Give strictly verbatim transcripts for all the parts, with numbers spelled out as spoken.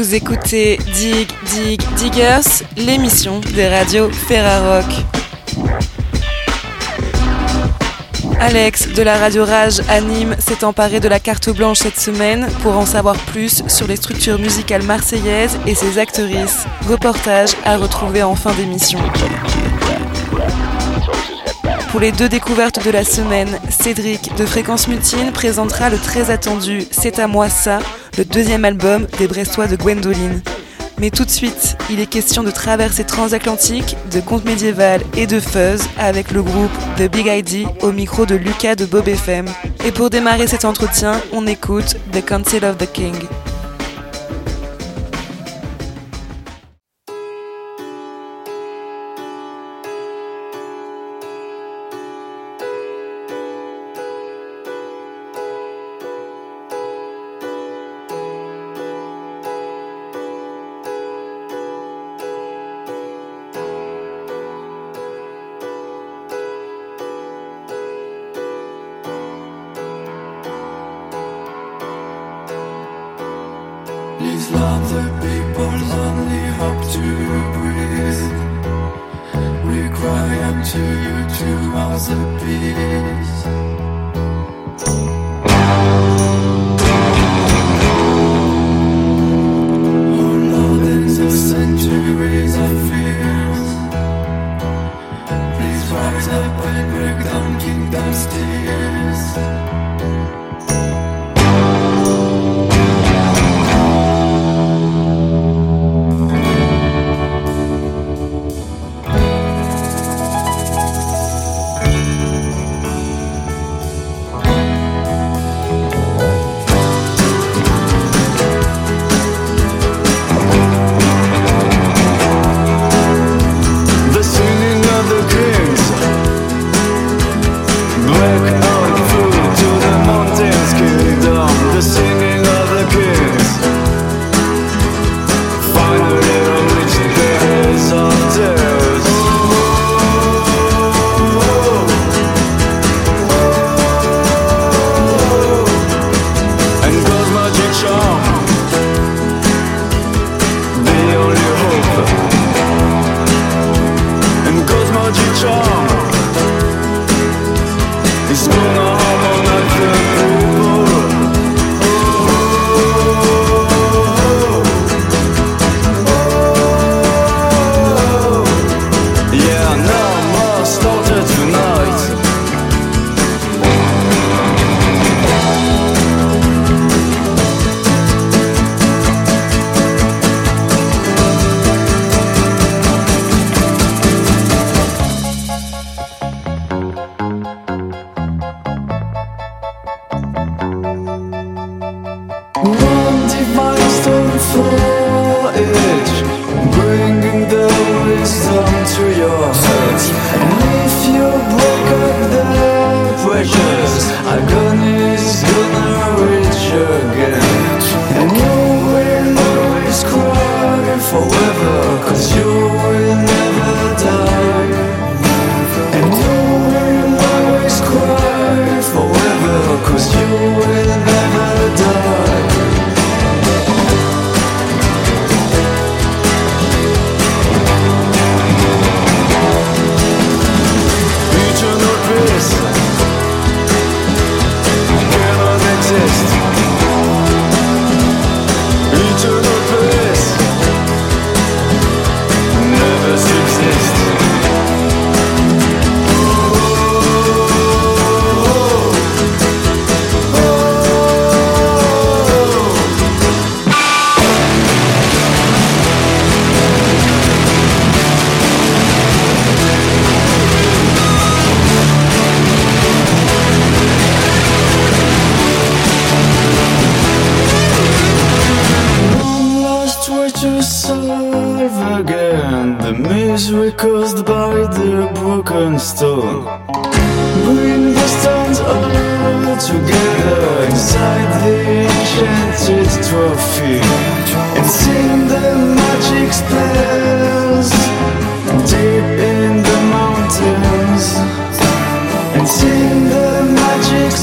Vous écoutez Dig Dig Diggers, l'émission des radios Ferrarock. Alex de la radio Rage à Nîmes s'est emparé de la carte blanche cette semaine pour en savoir plus sur les structures musicales marseillaises et ses actrices. Reportage à retrouver en fin d'émission. Pour les deux découvertes de la semaine, Cédric de Fréquence Mutine présentera le très attendu C'est à moi ça, le deuxième album des Brestois de Gwendoline. Mais tout de suite, il est question de traversée transatlantique, de conte médiéval et de fuzz avec le groupe The Big I D au micro de Lucas de Bob F M. Et pour démarrer cet entretien, on écoute The Council of the King. These other people's only hope to breathe. We cry unto you two hours of peace. Oh Lord, in the centuries of fears, please rise up and break down kingdom's tears.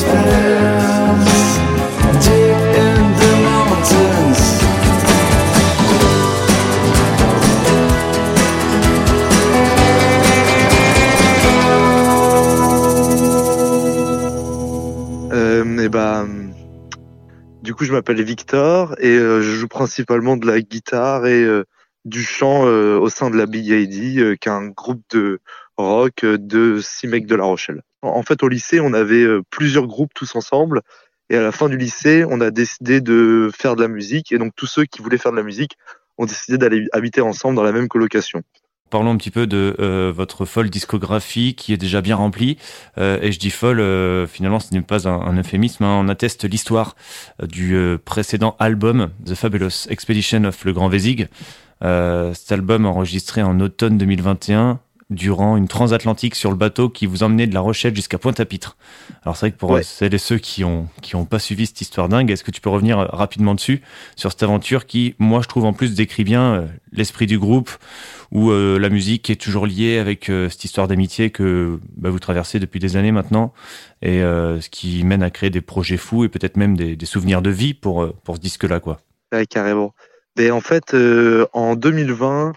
Spells deep in the mountains. Du coup, je m'appelle Victor et euh, je joue principalement de la guitare et euh, du chant euh, au sein de la Big I D, euh, qui est un groupe de rock euh, de six mecs de La Rochelle. En, en fait, au lycée, on avait euh, plusieurs groupes tous ensemble et à la fin du lycée, on a décidé de faire de la musique et donc tous ceux qui voulaient faire de la musique ont décidé d'aller habiter ensemble dans la même colocation. Parlons un petit peu de euh, votre folle discographie qui est déjà bien remplie. Euh, et je dis folle, euh, finalement ce n'est pas un, un euphémisme, hein. On atteste l'histoire euh, du euh, précédent album, The Fabulous Expedition of Le Grand Vézig. Euh, cet album enregistré en automne deux mille vingt et un durant une transatlantique sur le bateau qui vous emmenait de La Rochelle jusqu'à Pointe-à-Pitre. Alors c'est vrai que pour Ouais. celles et ceux qui ont qui ont pas suivi cette histoire dingue, est-ce que tu peux revenir rapidement dessus, sur cette aventure qui, moi je trouve en plus décrit bien euh, l'esprit du groupe, où euh, la musique est toujours liée avec euh, cette histoire d'amitié que bah, vous traversez depuis des années maintenant, et euh, ce qui mène à créer des projets fous et peut-être même des, des souvenirs de vie pour, euh, pour ce disque-là, quoi. Ouais, carrément. Mais en fait, euh, en deux mille vingt,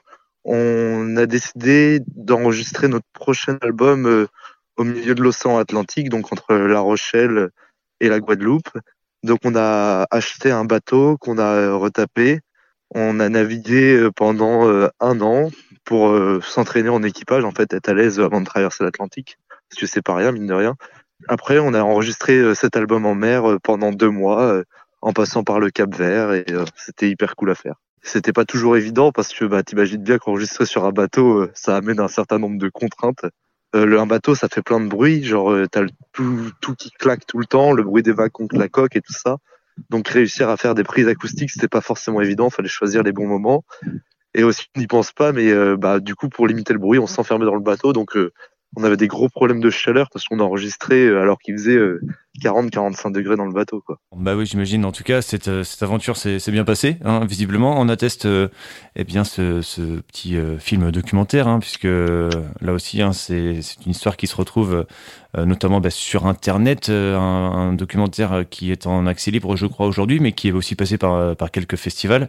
on a décidé d'enregistrer notre prochain album euh, au milieu de l'océan Atlantique, donc entre La Rochelle et la Guadeloupe. Donc on a acheté un bateau qu'on a retapé. On a navigué euh, pendant euh, un an pour euh, s'entraîner en équipage, en fait, être à l'aise avant de traverser l'Atlantique, parce que c'est pas rien, mine de rien. Après, on a enregistré euh, cet album en mer euh, pendant deux mois, euh, en passant par le Cap-Vert, et euh, c'était hyper cool à faire. C'était pas toujours évident parce que bah t'imagines bien qu'enregistrer sur un bateau, euh, ça amène un certain nombre de contraintes. Euh, le, un bateau, ça fait plein de bruit, genre euh, t'as le, tout, tout qui claque tout le temps, le bruit des vagues contre la coque et tout ça. Donc réussir à faire des prises acoustiques, c'était pas forcément évident, fallait choisir les bons moments. Et aussi, on n'y pense pas, mais euh, bah du coup pour limiter le bruit, on s'enfermait dans le bateau, donc euh, on avait des gros problèmes de chaleur parce qu'on enregistrait euh, alors qu'il faisait euh, quarante à quarante-cinq degrés dans le bateau, quoi. Bah oui, j'imagine. En tout cas, cette, euh, cette aventure s'est, s'est bien passée, hein, visiblement. On atteste euh, eh bien, ce, ce petit euh, film documentaire, hein, puisque euh, là aussi, hein, c'est, c'est une histoire qui se retrouve euh, notamment bah, sur Internet, euh, un, un documentaire qui est en accès libre, je crois, aujourd'hui, mais qui est aussi passé par, par quelques festivals.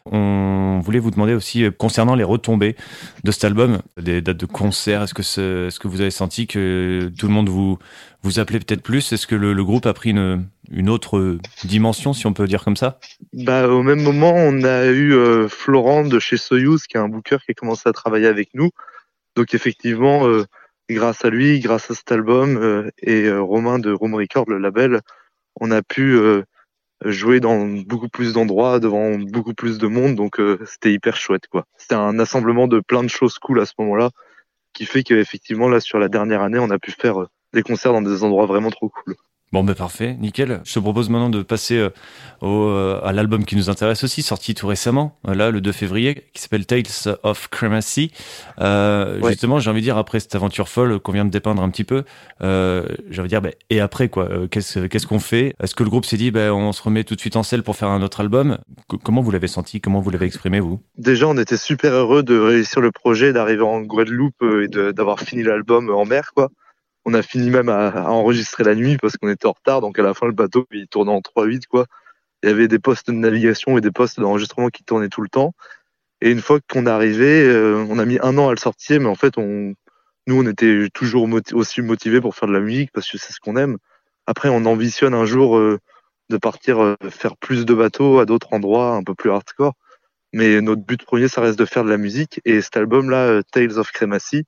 On voulait vous demander aussi, euh, concernant les retombées de cet album, des dates de concert, est-ce que, c'est, est-ce que vous avez senti que tout le monde vous, vous appelait peut-être plus? Est-ce que le, le groupe a pris une, une autre dimension, si on peut dire comme ça? Bah, au même moment, on a eu euh, Florent de chez Soyuz, qui est un booker qui a commencé à travailler avec nous. Donc effectivement, euh, grâce à lui, grâce à cet album, euh, et euh, Romain de Rome Record, le label, on a pu euh, jouer dans beaucoup plus d'endroits, devant beaucoup plus de monde. Donc euh, c'était hyper chouette, quoi. C'était un assemblement de plein de choses cool à ce moment-là, qui fait qu'effectivement, là, sur la dernière année, on a pu faire euh, des concerts dans des endroits vraiment trop cool. Bon, ben parfait, nickel. Je te propose maintenant de passer euh, au, euh, à l'album qui nous intéresse aussi, sorti tout récemment, euh, là, le deux février, qui s'appelle Tales of Cremacy. Euh, ouais. Justement, j'ai envie de dire, après cette aventure folle qu'on vient de dépeindre un petit peu, euh, j'ai envie de dire, bah, et après, quoi, euh, qu'est-ce, qu'est-ce qu'on fait? Est-ce que le groupe s'est dit, bah, on se remet tout de suite en selle pour faire un autre album? C- Comment vous l'avez senti? Comment vous l'avez exprimé, vous? Déjà, on était super heureux de réussir le projet, d'arriver en Guadeloupe euh, et de, d'avoir fini l'album en mer, quoi. On a fini même à, à enregistrer la nuit parce qu'on était en retard, donc à la fin le bateau il tournait en trois huit, quoi. Il y avait des postes de navigation et des postes d'enregistrement qui tournaient tout le temps. Et une fois qu'on est arrivé, euh, on a mis un an à le sortir, mais en fait on, nous on était toujours moti- aussi motivés pour faire de la musique parce que c'est ce qu'on aime. Après on ambitionne un jour euh, de partir euh, faire plus de bateaux à d'autres endroits un peu plus hardcore. Mais notre but premier ça reste de faire de la musique. Et cet album là, euh, Tales of Cremacy,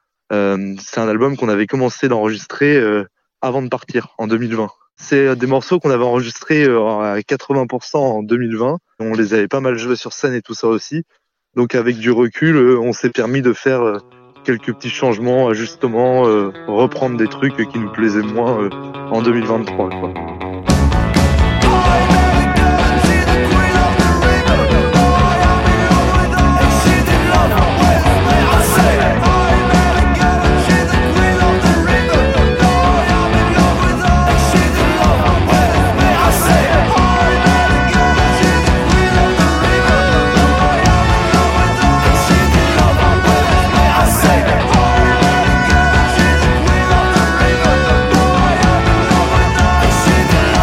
Euh, c'est un album qu'on avait commencé d'enregistrer euh, avant de partir en deux mille vingt. C'est des morceaux qu'on avait enregistrés euh, à quatre-vingts pour cent en deux mille vingt. On les avait pas mal joués sur scène et tout ça aussi. Donc avec du recul, euh, on s'est permis de faire euh, quelques petits changements, ajustements, euh, reprendre des trucs qui nous plaisaient moins euh, en deux mille vingt-trois, quoi. She's in love with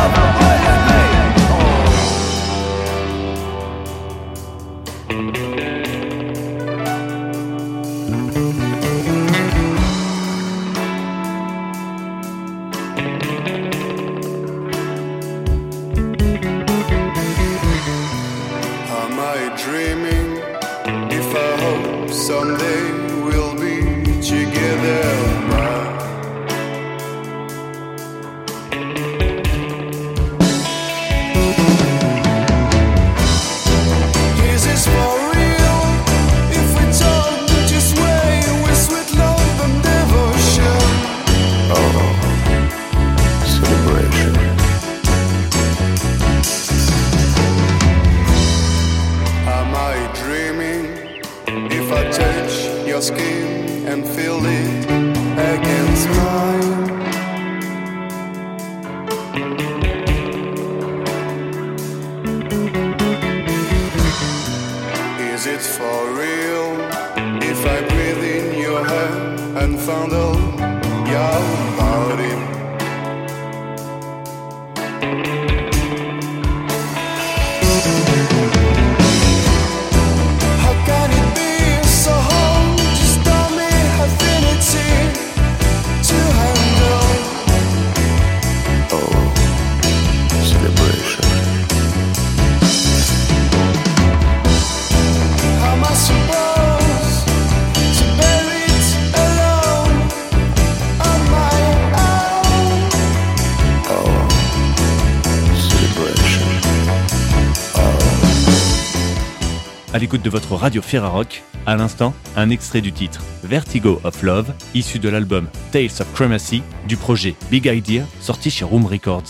someday we'll be together back. Is this for real? If we talk this way, we sweet love and never share. Oh, celebration. Am I dreaming? If I touch your skin and feel it against mine, is it for real? If I breathe in your hair and fondle your body, how can it be so hard? Just tell me affinity to handle. Oh, celebration. Am I supposed to bear it alone on my own? Oh, celebration. À l'écoute de votre radio Ferrarock, à l'instant, un extrait du titre Vertigo of Love, issu de l'album Tales of Cremasy du projet Big Idea, sorti chez Room Records.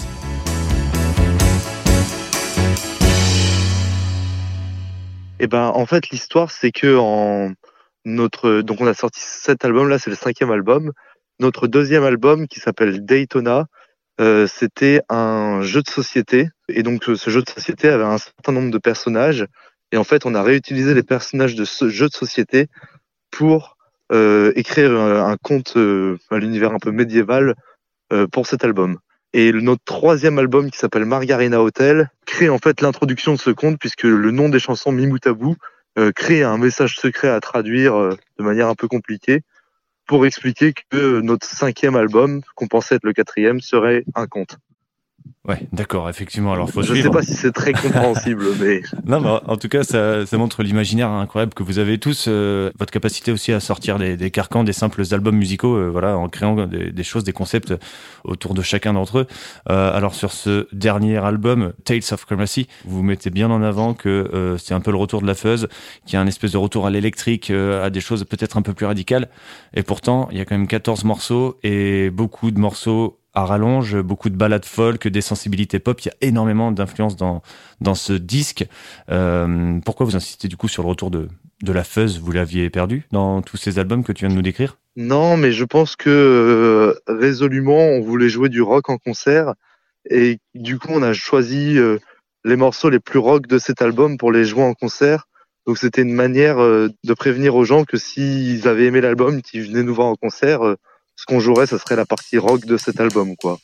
Et ben en fait l'histoire c'est que en notre donc on a sorti cet album là, c'est le cinquième album. Notre deuxième album qui s'appelle Daytona, euh, c'était un jeu de société et donc euh, ce jeu de société avait un certain nombre de personnages et en fait on a réutilisé les personnages de ce jeu de société pour euh, écrire un, un conte euh, à l'univers un peu médiéval euh, pour cet album. Et notre troisième album qui s'appelle Margarina Hotel crée en fait l'introduction de ce conte puisque le nom des chansons Mimoutabou euh, crée un message secret à traduire euh, de manière un peu compliquée pour expliquer que notre cinquième album, qu'on pensait être le quatrième, serait un conte. Ouais, d'accord, effectivement. Alors, faut Je suivre. sais pas si c'est très compréhensible, mais... Non, mais en tout cas, ça, ça montre l'imaginaire incroyable que vous avez tous, euh, votre capacité aussi à sortir des, des carcans, des simples albums musicaux, euh, voilà, en créant des, des choses, des concepts autour de chacun d'entre eux. Euh, alors, sur ce dernier album, Tales of Cremasy, vous mettez bien en avant que euh, c'est un peu le retour de la fuzz, qu'il y a un espèce de retour à l'électrique, euh, à des choses peut-être un peu plus radicales. Et pourtant, il y a quand même quatorze morceaux et beaucoup de morceaux à rallonge, beaucoup de ballades folk, des sensibilités pop. Il y a énormément d'influence dans dans ce disque. Euh, pourquoi vous insistez du coup sur le retour de de la fuzz? Vous l'aviez perdu dans tous ces albums que tu viens de nous décrire? Non, mais je pense que euh, résolument, on voulait jouer du rock en concert et du coup, on a choisi euh, les morceaux les plus rock de cet album pour les jouer en concert. Donc, c'était une manière euh, de prévenir aux gens que s'ils avaient aimé l'album, qu'ils venaient nous voir en concert, euh, ce qu'on jouerait, ça serait la partie rock de cet album, quoi.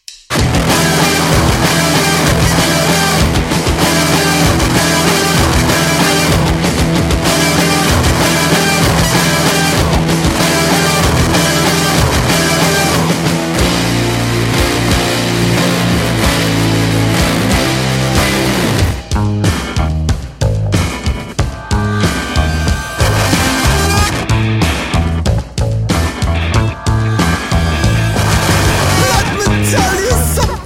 Tell you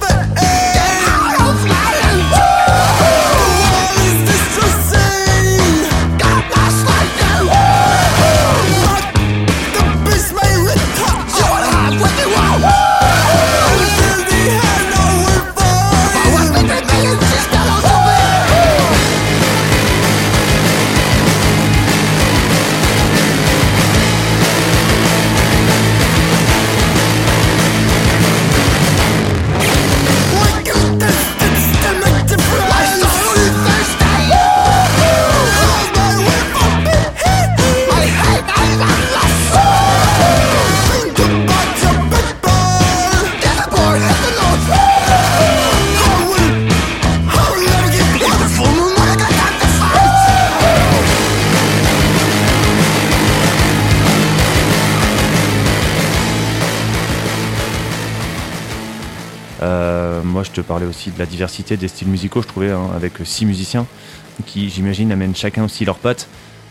Euh, moi, je te parlais aussi de la diversité des styles musicaux, je trouvais, hein, avec six musiciens qui, j'imagine, amènent chacun aussi leurs pattes.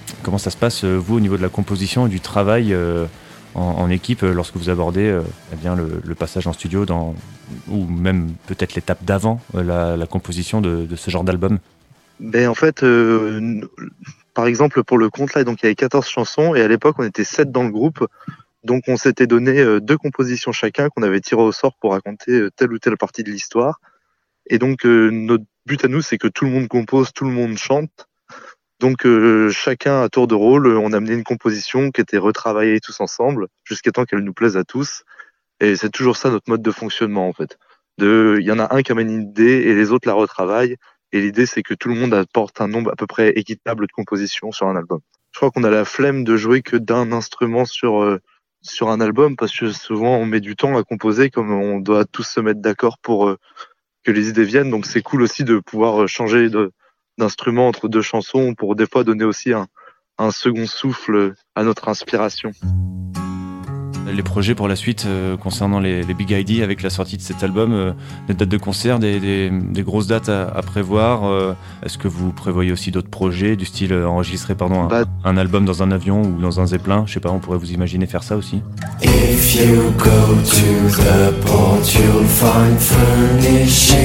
comment ça se passe, vous, au niveau de la composition et du travail euh, en, en équipe, lorsque vous abordez euh, eh bien, le, le passage en studio dans, ou même peut-être l'étape d'avant euh, la, la composition de, de ce genre d'album? Ben, en fait, euh, par exemple, pour le compte, là, donc, il y avait quatorze chansons, et à l'époque, on était sept dans le groupe. Donc, on s'était donné euh, deux compositions chacun qu'on avait tirées au sort pour raconter euh, telle ou telle partie de l'histoire. Et donc, euh, notre but à nous, c'est que tout le monde compose, tout le monde chante. Donc, euh, chacun à tour de rôle, on a amené une composition qui était retravaillée tous ensemble, jusqu'à temps qu'elle nous plaise à tous. Et c'est toujours ça notre mode de fonctionnement, en fait. De, il y en a un qui amène une idée et les autres la retravaillent. Et l'idée, c'est que tout le monde apporte un nombre à peu près équitable de compositions sur un album. Je crois qu'on a la flemme de jouer que d'un instrument sur euh, sur un album, parce que souvent on met du temps à composer, comme on doit tous se mettre d'accord pour euh, que les idées viennent. Donc c'est cool aussi de pouvoir changer de, d'instrument entre deux chansons pour des fois donner aussi un, un second souffle à notre inspiration. Les projets pour la suite euh, concernant les, les Big I D avec la sortie de cet album, euh, des dates de concert, des, des, des grosses dates à, à prévoir. Euh, est-ce que vous prévoyez aussi d'autres projets du style euh, enregistrer pardon, un, bah, un album dans un avion ou dans un zeppelin? Je sais pas, on pourrait vous imaginer faire ça aussi. If you go to the port, you'll find furnished,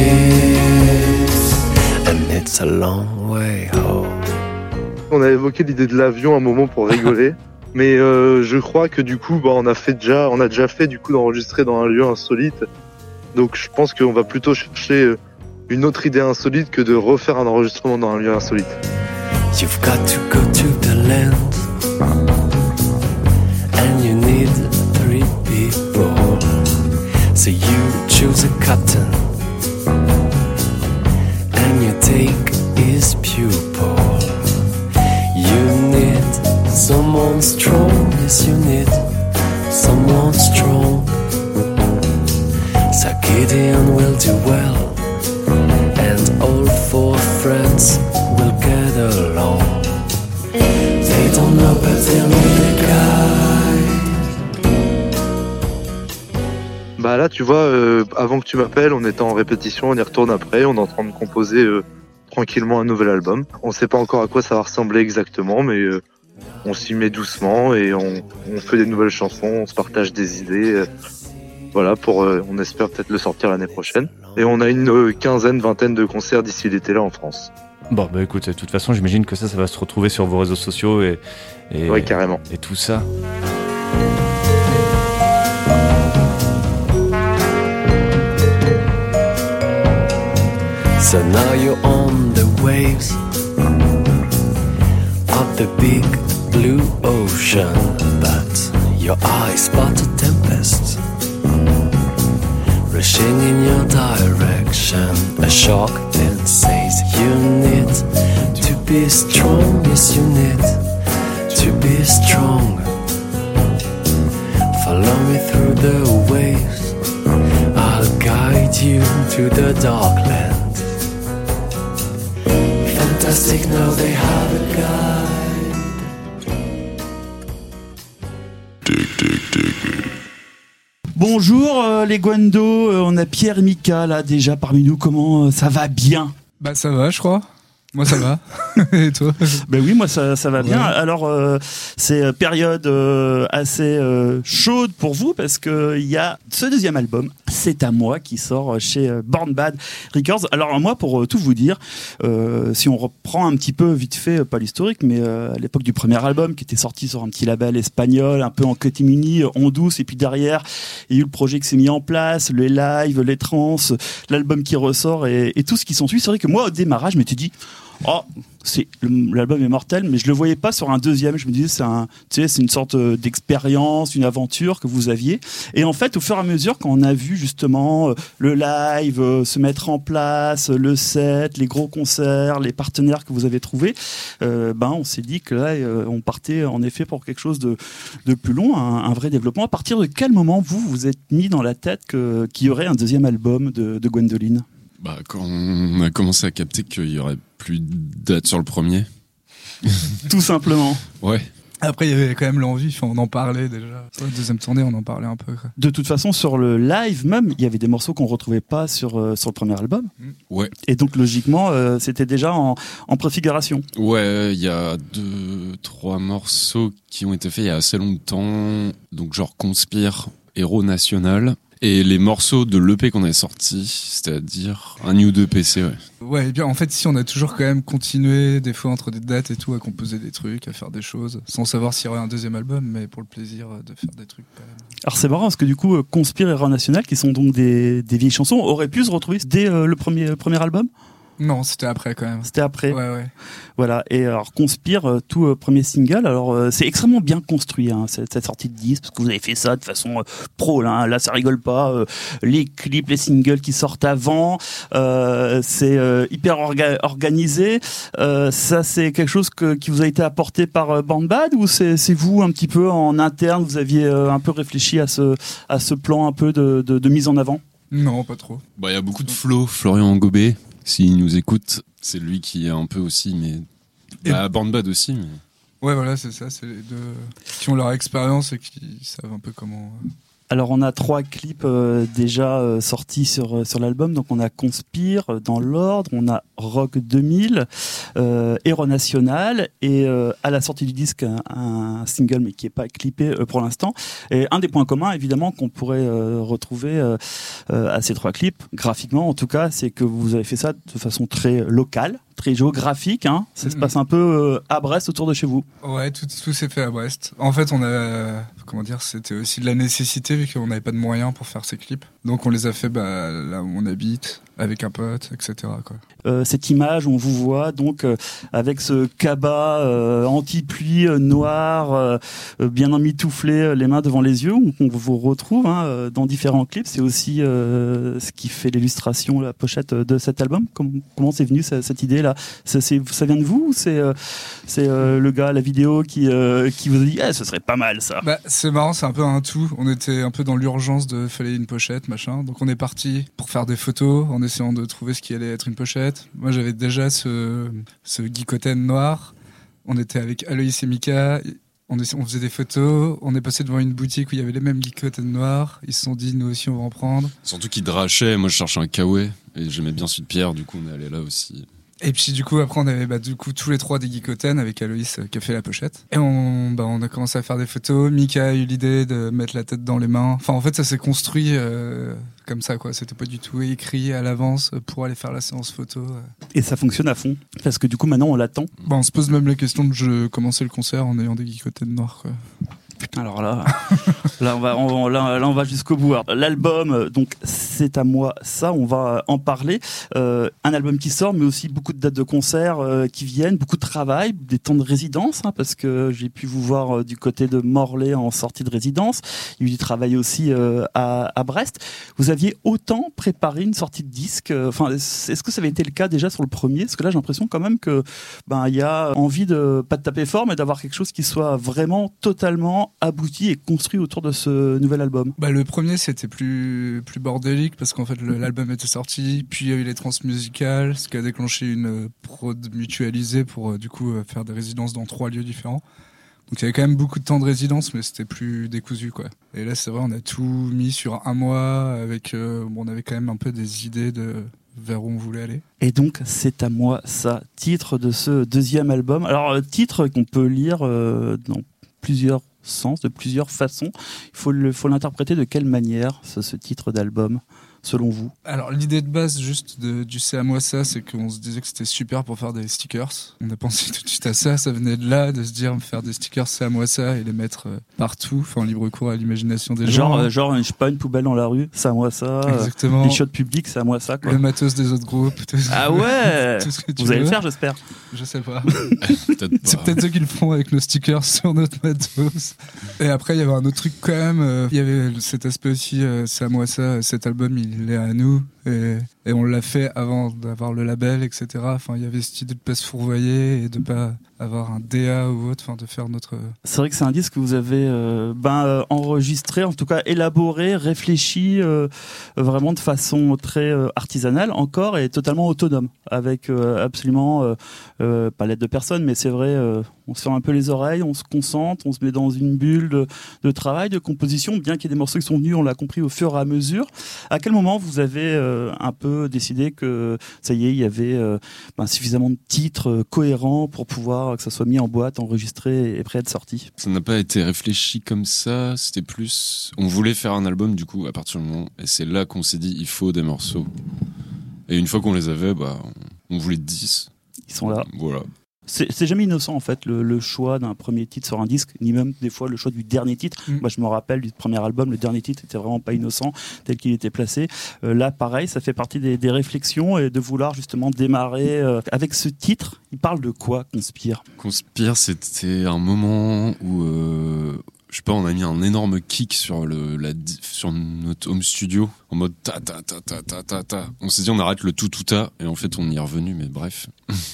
and it's a long way home. On a évoqué l'idée de l'avion un moment pour rigoler. Mais euh, je crois que du coup, bah, on a fait déjà, on a déjà fait du coup d'enregistrer dans un lieu insolite. Donc je pense qu'on va plutôt chercher une autre idée insolite que de refaire un enregistrement dans un lieu insolite. You've got to go to the land, and you need three people. So you choose a captain, and you take his pupil. You need someone strong, yes you need someone strong. So Gideon will do well, and all four friends will get along. They don't know but they'll need a guide. Bah là tu vois, euh, avant que tu m'appelles, on était en répétition, on y retourne après, on est en train de composer euh, tranquillement un nouvel album. On sait pas encore à quoi ça va ressembler exactement, mais euh, on s'y met doucement et on, on fait des nouvelles chansons, on se partage des idées. Euh, voilà, pour, euh, on espère peut-être le sortir l'année prochaine. Et on a une euh, quinzaine, vingtaine de concerts d'ici l'été là en France. Bon, bah écoute, de toute façon, j'imagine que ça, ça va se retrouver sur vos réseaux sociaux et, et, ouais, carrément. Et tout ça. So now you're on the waves of the big blue ocean, but your eyes spot a tempest rushing in your direction. A shark then says you need to be strong, yes you need to be strong. Follow me through the waves, I'll guide you to the dark land. Fantastic, now they have a guide. Bonjour euh, les Gwendo, euh, on a Pierre et Mika là déjà parmi nous, comment euh, ça va bien? Bah ça va je crois. Moi ça va. Et toi? Ben oui, moi ça ça va bien. Ouais. Alors euh, c'est période euh, assez euh, chaude pour vous parce que il y a ce deuxième album, C'est à moi, qui sort chez euh, Born Bad Records. Alors moi, pour euh, tout vous dire, euh, si on reprend un petit peu vite fait, pas l'historique, mais euh, à l'époque du premier album qui était sorti sur un petit label espagnol, un peu en catimini, en douce, et puis derrière il y a eu le projet qui s'est mis en place, les lives, les trans, l'album qui ressort et, et tout ce qui s'ensuit. C'est vrai que moi au démarrage, je m'étais dit oh, c'est l'album est mortel, mais je le voyais pas sur un deuxième. Je me disais c'est un, tu sais, c'est une sorte d'expérience, une aventure que vous aviez. Et en fait, au fur et à mesure, quand on a vu justement le live se mettre en place, le set, les gros concerts, les partenaires que vous avez trouvés, euh, ben on s'est dit que là, on partait en effet pour quelque chose de, de plus long, un, un vrai développement. À partir de quel moment vous vous êtes mis dans la tête que, qu'il y aurait un deuxième album de, de Gwendoline? Bah, quand on a commencé à capter qu'il y aurait plus de date sur le premier. Tout simplement. Ouais. Après, il y avait quand même l'envie, on en parlait déjà. Sur la deuxième tournée, on en parlait un peu. Quoi. De toute façon, sur le live même, il y avait des morceaux qu'on retrouvait pas sur, euh, sur le premier album. Ouais. Et donc, logiquement, euh, c'était déjà en, en préfiguration. Ouais, il y a deux, trois morceaux qui ont été faits il y a assez longtemps. Donc, genre Conspire, Héros National. Et les morceaux de l'E P qu'on avait sorti, c'est-à-dire un New deux P C, ouais. Ouais, et bien en fait, si on a toujours quand même continué, des fois entre des dates et tout, à composer des trucs, à faire des choses, sans savoir s'il y aurait un deuxième album, mais pour le plaisir de faire des trucs quand même. Alors c'est marrant parce que du coup, euh, Conspire et Héros National, qui sont donc des, des vieilles chansons, auraient pu se retrouver dès euh, le premier, le premier album. Non, c'était après quand même. C'était après. Ouais, ouais. Voilà. Et alors, Conspire, euh, tout euh, premier single. Alors, euh, c'est extrêmement bien construit, hein, cette, cette sortie de disque, parce que vous avez fait ça de façon euh, pro, là. Hein, là, ça rigole pas. Euh, les clips, les singles qui sortent avant, euh, c'est euh, hyper orga- organisé. Euh, ça, c'est quelque chose que, qui vous a été apporté par euh, Born Bad, ou c'est, c'est vous un petit peu en interne, vous aviez euh, un peu réfléchi à ce, à ce plan un peu de, de, de mise en avant? Non, pas trop. Bah, il y a beaucoup de flow. Florian Gobet, s'il nous écoute, c'est lui qui est un peu aussi, mais bah, Born Bad aussi. Mais... Ouais, voilà, c'est ça. C'est les deux qui ont leur expérience et qui savent un peu comment. Alors on a trois clips euh, déjà euh, sortis sur sur l'album. Donc on a Conspire euh, dans l'ordre, on a Rock deux mille, euh, Héros National et euh, à la sortie du disque un, un single mais qui est pas clippé euh, pour l'instant. Et un des points communs évidemment qu'on pourrait euh, retrouver euh, euh, à ces trois clips, graphiquement en tout cas, c'est que vous avez fait ça de façon très locale, très géographique. Hein. Ça mm-hmm. se passe un peu euh, à Brest, autour de chez vous. Ouais, tout, tout s'est fait à Brest. En fait, on a, comment dire, c'était aussi de la nécessité vu qu'on n'avait pas de moyens pour faire ces clips. Donc on les a fait bah, là où on habite, avec un pote, et cetera. Quoi. Euh, cette image, on vous voit donc euh, avec ce cabas euh, anti-pluie euh, noir, euh, bien emmitouflé, euh, les mains devant les yeux, on, on vous retrouve hein, dans différents clips. C'est aussi euh, ce qui fait l'illustration, la pochette de cet album. Comment, comment c'est venu ça, cette idée-là? ça, c'est, ça vient de vous ou c'est, euh, c'est euh, le gars à la vidéo qui, euh, qui vous a dit eh, ce serait pas mal ça? Bah, c'est marrant, c'est un peu un tout. On était un peu dans l'urgence de fallait une pochette, machin. Donc on est parti pour faire des photos en essayant de trouver ce qui allait être une pochette. Moi j'avais déjà ce, ce Geekoten noir. On était avec Aloïs et Mika. On, est, on faisait des photos. On est passé devant une boutique où il y avait les mêmes Geekoten noirs. Ils se sont dit nous aussi on va en prendre. Surtout qu'ils drachaient. Moi je cherchais un Kawaii et j'aimais bien celui de Pierre. Du coup on est allé là aussi. Et puis du coup après on avait bah, du coup tous les trois des Geekoten avec Aloïs euh, qui a fait la pochette. Et on, bah, on a commencé à faire des photos. Mika a eu l'idée de mettre la tête dans les mains. Enfin en fait ça s'est construit euh, comme ça quoi. C'était pas du tout écrit à l'avance pour aller faire la séance photo. Et ça fonctionne à fond parce que du coup maintenant on l'attend. Bah, on se pose même la question de je, commencer le concert en ayant des Geekoten noirs quoi. Alors là, là on va, on, là, là on va jusqu'au bout. Alors, l'album, donc c'est à moi ça, on va en parler. Euh, un album qui sort, mais aussi beaucoup de dates de concerts euh, qui viennent, beaucoup de travail, des temps de résidence, hein, parce que j'ai pu vous voir euh, du côté de Morlaix en sortie de résidence. Il y a eu du travail aussi euh, à, à Brest. Vous aviez autant préparé une sortie de disque. Enfin, est-ce que ça avait été le cas déjà sur le premier? Parce que là, j'ai l'impression quand même que ben il y a envie de pas de taper fort, mais d'avoir quelque chose qui soit vraiment totalement abouti et construit autour de ce nouvel album. Bah, le premier c'était plus, plus bordélique parce qu'en fait le, l'album était sorti, puis il y a eu les transmusicales, ce qui a déclenché une prod mutualisée pour du coup faire des résidences dans trois lieux différents. Donc il y avait quand même beaucoup de temps de résidence, mais c'était plus décousu quoi. Et là c'est vrai, on a tout mis sur un mois avec, euh, bon, on avait quand même un peu des idées de vers où on voulait aller. Et donc c'est à moi ça, titre de ce deuxième album. Alors titre qu'on peut lire euh, dans plusieurs sens, de plusieurs façons. Il faut, le, faut l'interpréter de quelle manière, ce, ce titre d'album, selon vous? Alors l'idée de base juste de, du C'est à moi ça, c'est qu'on se disait que c'était super pour faire des stickers. On a pensé tout de suite à ça, ça venait de là, de se dire faire des stickers C'est à moi ça et les mettre euh, partout, enfin en libre cours à l'imagination des genre, gens. Euh, genre, je sais pas, une poubelle dans la rue, C'est à moi ça. Exactement. Euh, les shots publics, C'est à moi ça. Quoi. Le matos des autres groupes. Tout ah ouais tout ce que tu Vous veux. allez le faire, j'espère. Je sais pas. peut-être pas. C'est peut-être eux qui le font avec nos stickers sur notre matos. Et après, il y avait un autre truc quand même. Euh, il y avait cet aspect aussi, euh, C'est à moi ça, cet album, il est à nous. Et, et on l'a fait avant d'avoir le label, et cetera. Enfin, il y avait cette idée de pas se fourvoyer et de pas avoir un D A ou autre, enfin de faire notre. C'est vrai que c'est un disque que vous avez euh, ben, euh, enregistré, en tout cas élaboré, réfléchi euh, vraiment de façon très euh, artisanale encore et totalement autonome, avec euh, absolument euh, euh, pas l'aide de personne, mais c'est vrai, euh, on se ferme un peu les oreilles, on se concentre, on se met dans une bulle de, de travail, de composition, bien qu'il y ait des morceaux qui sont venus, on l'a compris, au fur et à mesure. À quel moment vous avez euh, un peu décidé que ça y est, il y avait euh, ben, suffisamment de titres euh, cohérents pour pouvoir que ça soit mis en boîte, enregistré et prêt à être sorti? Ça n'a pas été réfléchi comme ça, c'était plus... On voulait faire un album du coup à partir du moment, et c'est là qu'on s'est dit il faut des morceaux. Et une fois qu'on les avait, bah, on voulait dix. Ils sont là. Voilà. C'est, c'est jamais innocent en fait le, le choix d'un premier titre sur un disque, ni même des fois le choix du dernier titre. Mm. Moi je me rappelle du premier album, le dernier titre était vraiment pas innocent tel qu'il était placé. Euh, là pareil, ça fait partie des, des réflexions et de vouloir justement démarrer euh, avec ce titre. Il parle de quoi, Conspire? Conspire, c'était un moment où euh, je sais pas, on a mis un énorme kick sur le la sur notre home studio en mode ta ta ta ta ta ta ta. On s'est dit on arrête le tout tout ta et en fait on y est revenu, mais bref.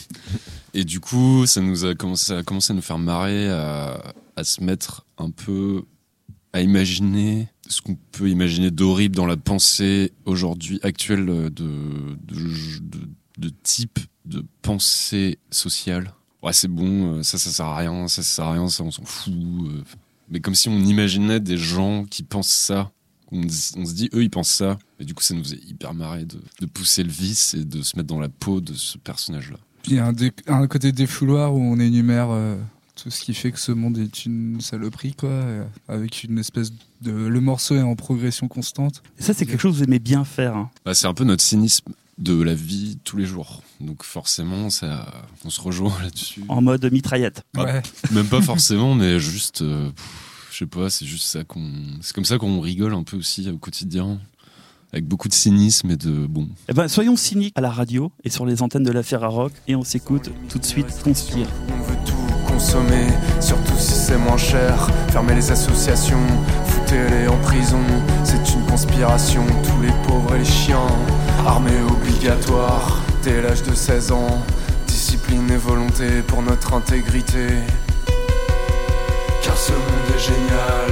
Et du coup, ça nous a commencé, ça a commencé à nous faire marrer, à, à se mettre un peu, à imaginer ce qu'on peut imaginer d'horrible dans la pensée aujourd'hui actuelle de, de, de, de type de pensée sociale. Ouais, c'est bon, ça, ça sert à rien, ça, ça sert à rien, ça, on s'en fout. Mais comme si on imaginait des gens qui pensent ça. On, on se dit, eux, ils pensent ça. Et du coup, ça nous faisait hyper marrer de, de pousser le vice et de se mettre dans la peau de ce personnage-là. Puis il y a un, dé- un côté défouloir où on énumère euh, tout ce qui fait que ce monde est une saloperie, quoi, euh, avec une espèce de... Le morceau est en progression constante. Et ça c'est quelque chose que vous aimez bien faire. Hein. Bah, c'est un peu notre cynisme de la vie tous les jours. Donc forcément, ça, on se rejoint là-dessus. En mode mitraillette. Ah, Ouais. Même pas forcément, mais juste... Euh, pff, je sais pas, c'est juste ça qu'on... C'est comme ça qu'on rigole un peu aussi au quotidien. Avec beaucoup de cynisme et de bon. Eh ben, soyons cyniques à la radio et sur les antennes de la Ferrarock et on s'écoute tout de suite Conspire. On veut tout consommer, surtout si c'est moins cher. Fermez les associations, foutez-les en prison. C'est une conspiration, tous les pauvres et les chiens. Armée obligatoire, dès l'âge de seize ans. Discipline et volonté pour notre intégrité. Car ce monde est génial.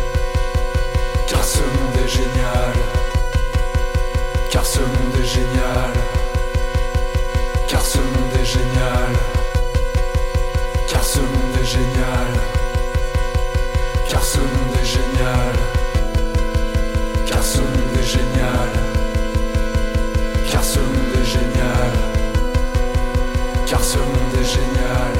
Car ce monde est génial. Car ce monde est génial. Car ce monde est génial. Car ce monde est génial. Car ce monde est génial. Car ce monde est génial. Car ce monde est génial. Car ce monde est génial.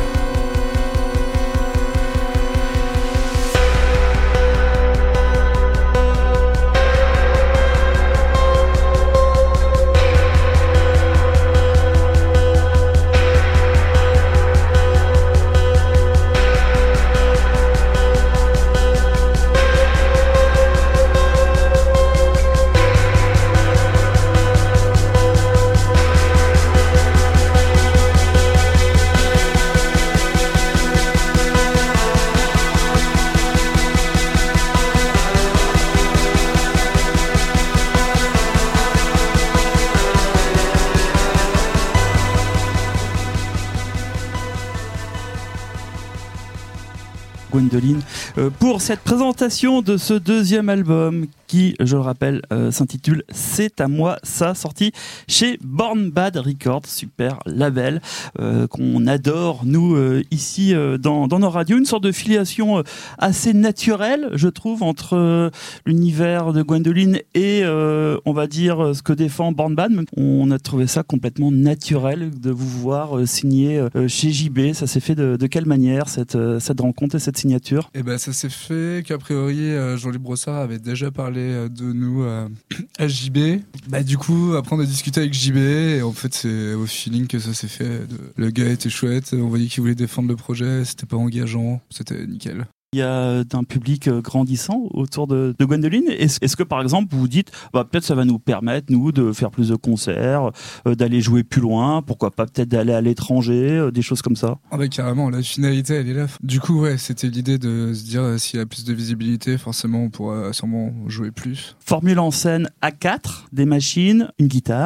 Gwendoline, euh, pour cette présentation de ce deuxième album qui, je le rappelle, euh, s'intitule C'est à moi ça, sorti chez Born Bad Records, super label euh, qu'on adore nous euh, ici euh, dans, dans nos radios, une sorte de filiation euh, assez naturelle, je trouve, entre euh, l'univers de Gwendoline et euh, on va dire ce que défend Born Bad. On a trouvé ça complètement naturel de vous voir euh, signer euh, chez J B. Ça s'est fait de, de quelle manière cette, euh, cette rencontre et cette signature? Et ben ça s'est fait qu'a priori euh, Jean-Luc Brossard avait déjà parlé euh, de nous euh, à J B. Bah du coup après on a discuté avec J B et en fait c'est au feeling que ça s'est fait. De... Le gars était chouette, on voyait qu'il voulait défendre le projet, c'était pas engageant, c'était nickel. Il y a d'un public grandissant autour de, de Gwendoline. Est-ce, est-ce que par exemple vous vous dites bah, peut-être ça va nous permettre nous de faire plus de concerts, euh, d'aller jouer plus loin, pourquoi pas peut-être d'aller à l'étranger, euh, des choses comme ça? Ah bah carrément, la finalité elle est là. Du coup ouais, c'était l'idée de se dire euh, s'il y a plus de visibilité, forcément on pourra sûrement jouer plus. Formule en scène à quatre, des machines, une guitare,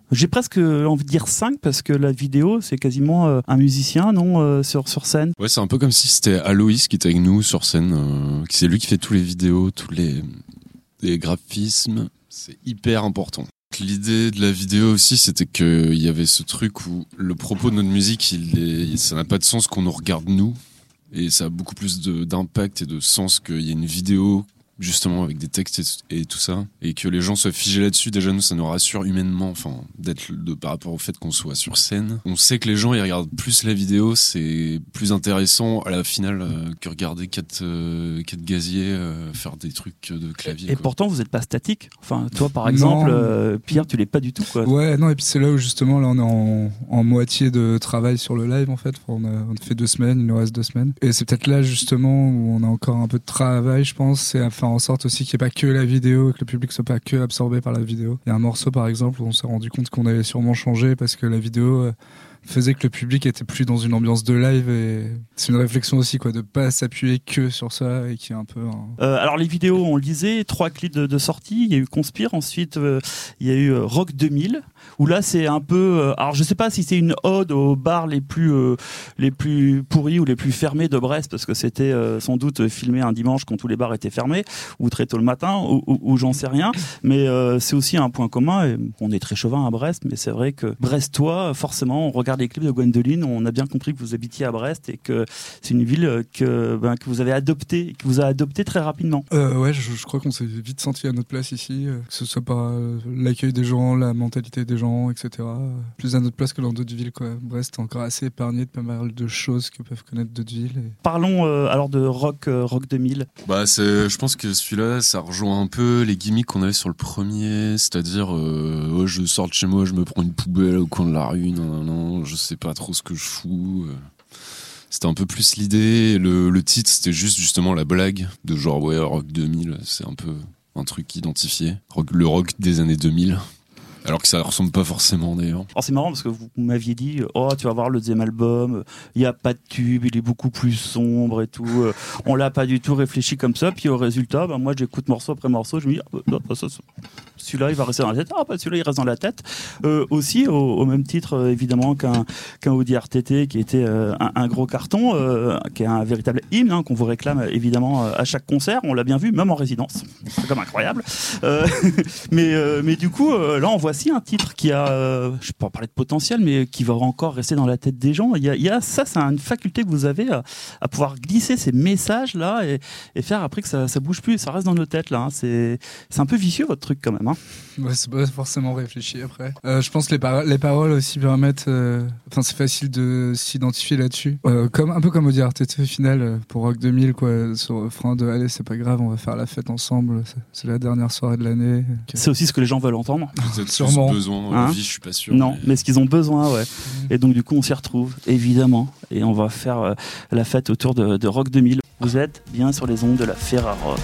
J'ai presque envie de dire cinq parce que la vidéo, c'est quasiment euh, un musicien, non, euh, sur, sur scène. Ouais, c'est un peu comme si c'était Aloïs qui était avec nous sur scène. Euh, c'est lui qui fait tous les vidéos, tous les, les graphismes. C'est hyper important. L'idée de la vidéo aussi, c'était qu'il y avait ce truc où le propos de notre musique, il est, ça n'a pas de sens qu'on nous regarde nous. Et ça a beaucoup plus de, d'impact et de sens qu'il y ait une vidéo justement avec des textes et, et tout ça, et que les gens soient figés là-dessus. Déjà nous ça nous rassure humainement, enfin d'être de, par rapport au fait qu'on soit sur scène. On sait que les gens ils regardent plus la vidéo, c'est plus intéressant à la finale euh, que regarder quatre euh, quatre gaziers euh, faire des trucs de clavier. Et quoi. Pourtant vous êtes pas statique. Enfin toi par exemple, euh, Pierre tu l'es pas du tout quoi. Ouais non, et puis c'est là où justement là on est en, en moitié de travail sur le live en fait. On a, on a fait deux semaines, il nous reste deux semaines, et c'est peut-être là justement où on a encore un peu de travail, je pense, c'est à faire en sorte aussi qu'il n'y ait pas que la vidéo, que le public soit pas que absorbé par la vidéo. Il y a un morceau par exemple où on s'est rendu compte qu'on avait sûrement changé parce que la vidéo euh, faisait que le public était plus dans une ambiance de live, et c'est une réflexion aussi quoi, de pas s'appuyer que sur ça, et qui est un peu un... euh, alors les vidéos on le disait, trois clips de, de sortie, il y a eu Conspire, ensuite euh, il y a eu euh, Rock deux mille où là c'est un peu euh, alors je sais pas si c'est une ode aux bars les plus euh, les plus pourris ou les plus fermés de Brest, parce que c'était euh, sans doute filmé un dimanche quand tous les bars étaient fermés ou très tôt le matin ou, ou, ou j'en sais rien, mais euh, c'est aussi un point commun, et on est très chauvin à Brest, mais c'est vrai que Brestois forcément on regarde les clips de Gwendoline, on a bien compris que vous habitiez à Brest et que c'est une ville que, ben, que vous avez adoptée, que vous avez adoptée très rapidement. Euh, ouais, je, je crois qu'on s'est vite senti à notre place ici, euh, que ce soit par euh, l'accueil des gens, la mentalité des gens, et cetera. Euh, plus à notre place que dans d'autres villes, quoi. Brest est encore assez épargné de pas mal de choses que peuvent connaître d'autres villes. Et... Parlons euh, alors de Rock, euh, Rock deux mille. Bah, c'est, je pense que celui-là, ça rejoint un peu les gimmicks qu'on avait sur le premier, c'est-à-dire, euh, ouais, je sors de chez moi, je me prends une poubelle au coin de la rue, non, non, non, je sais pas trop ce que je fous. C'était un peu plus l'idée. Le, le titre, c'était juste justement la blague de genre, ouais, Rock deux mille, c'est un peu un truc identifié. Rock, le rock des années deux mille. Alors que ça ressemble pas forcément d'ailleurs. Alors c'est marrant parce que vous m'aviez dit oh tu vas voir le deuxième album, il y a pas de tube, il est beaucoup plus sombre et tout. On l'a pas du tout réfléchi comme ça, puis au résultat bah, moi j'écoute morceau après morceau, je me dis ah, bah, bah, ça, ça, celui-là il va rester dans la tête, ah bah, celui-là il reste dans la tête. Euh, aussi au, au même titre euh, évidemment qu'un qu'un Audi R T T qui était euh, un, un gros carton, euh, qui est un véritable hymne hein, qu'on vous réclame évidemment euh, à chaque concert, on l'a bien vu même en résidence, c'est comme incroyable. Euh, mais euh, mais du coup euh, là on voit un titre qui a, euh, je ne peux pas parler de potentiel, mais qui va encore rester dans la tête des gens. Il y a, il y a ça, c'est une faculté que vous avez à, à pouvoir glisser ces messages-là et, et faire après que ça, ça bouge plus et ça reste dans nos têtes. Là, hein. C'est, c'est un peu vicieux votre truc quand même. Hein. Ouais, c'est pas forcément réfléchi après. Euh, je pense que les, par- les paroles aussi permettent. Euh, enfin, c'est facile de s'identifier là-dessus. Euh, comme, un peu comme Audi R T T au final pour Rock deux mille, quoi. Sur le refrain de allez, c'est pas grave, on va faire la fête ensemble. C'est, c'est la dernière soirée de l'année. C'est aussi ce que les gens veulent entendre. Sûrement. Besoin dans hein la vie, je suis pas sûr. Non, mais, mais ce qu'ils ont besoin, ouais. Mmh. Et donc du coup, on s'y retrouve, évidemment, et on va faire euh, la fête autour de, de Rock deux mille. Vous êtes bien sur les ondes de la Ferrarock.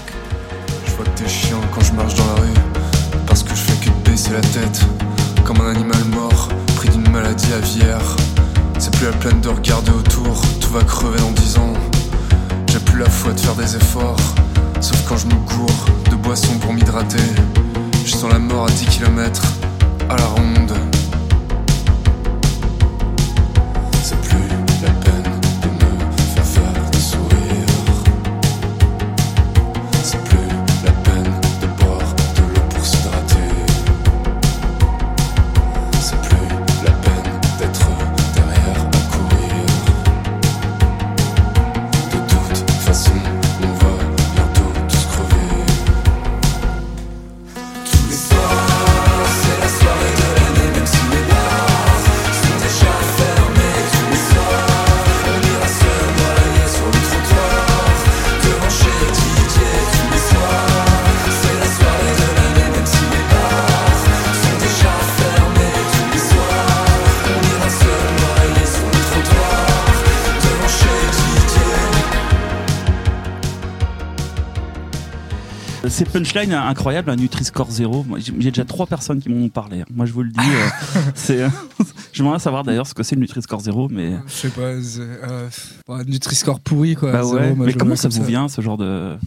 Je vois que t'es chiant quand je marche dans la rue, parce que je fais que baisser la tête, comme un animal mort, pris d'une maladie aviaire. C'est plus la peine de regarder autour, tout va crever dans dix ans. J'ai plus la foi de faire des efforts, sauf quand je me gourre de boissons pour m'hydrater. Je sens la mort à dix kilomètres à la ronde. C'est plus la peine de me faire faire des sourires. C'est plus la peine de boire de l'eau pour s'hydrater. C'est plus la peine d'être derrière à courir. De toute façon, on va bientôt tous crever. Tous les soirs, c'est la soirée de l'année, même si les bars sont déjà fermés. Tous les soirs, on ira se noyer sur le trottoir devant chez Didier. Tous les soirs, c'est la soirée de l'année, même si les bars sont déjà fermés. Tous les soirs, on ira se noyer sur le trottoir devant chez Didier. Ces punchlines incroyables, un Nutri-Score zéro. Moi, j'ai déjà trois personnes qui m'en ont parlé. Moi, je vous le dis. Euh, c'est, j'aimerais savoir d'ailleurs ce que c'est le Nutri-Score zéro, mais. Je sais pas, c'est, euh, bah, Nutri-Score pourri, quoi. Bah ouais. Zéro, moi, mais je comment le ça vois vous comme vient, ce genre de.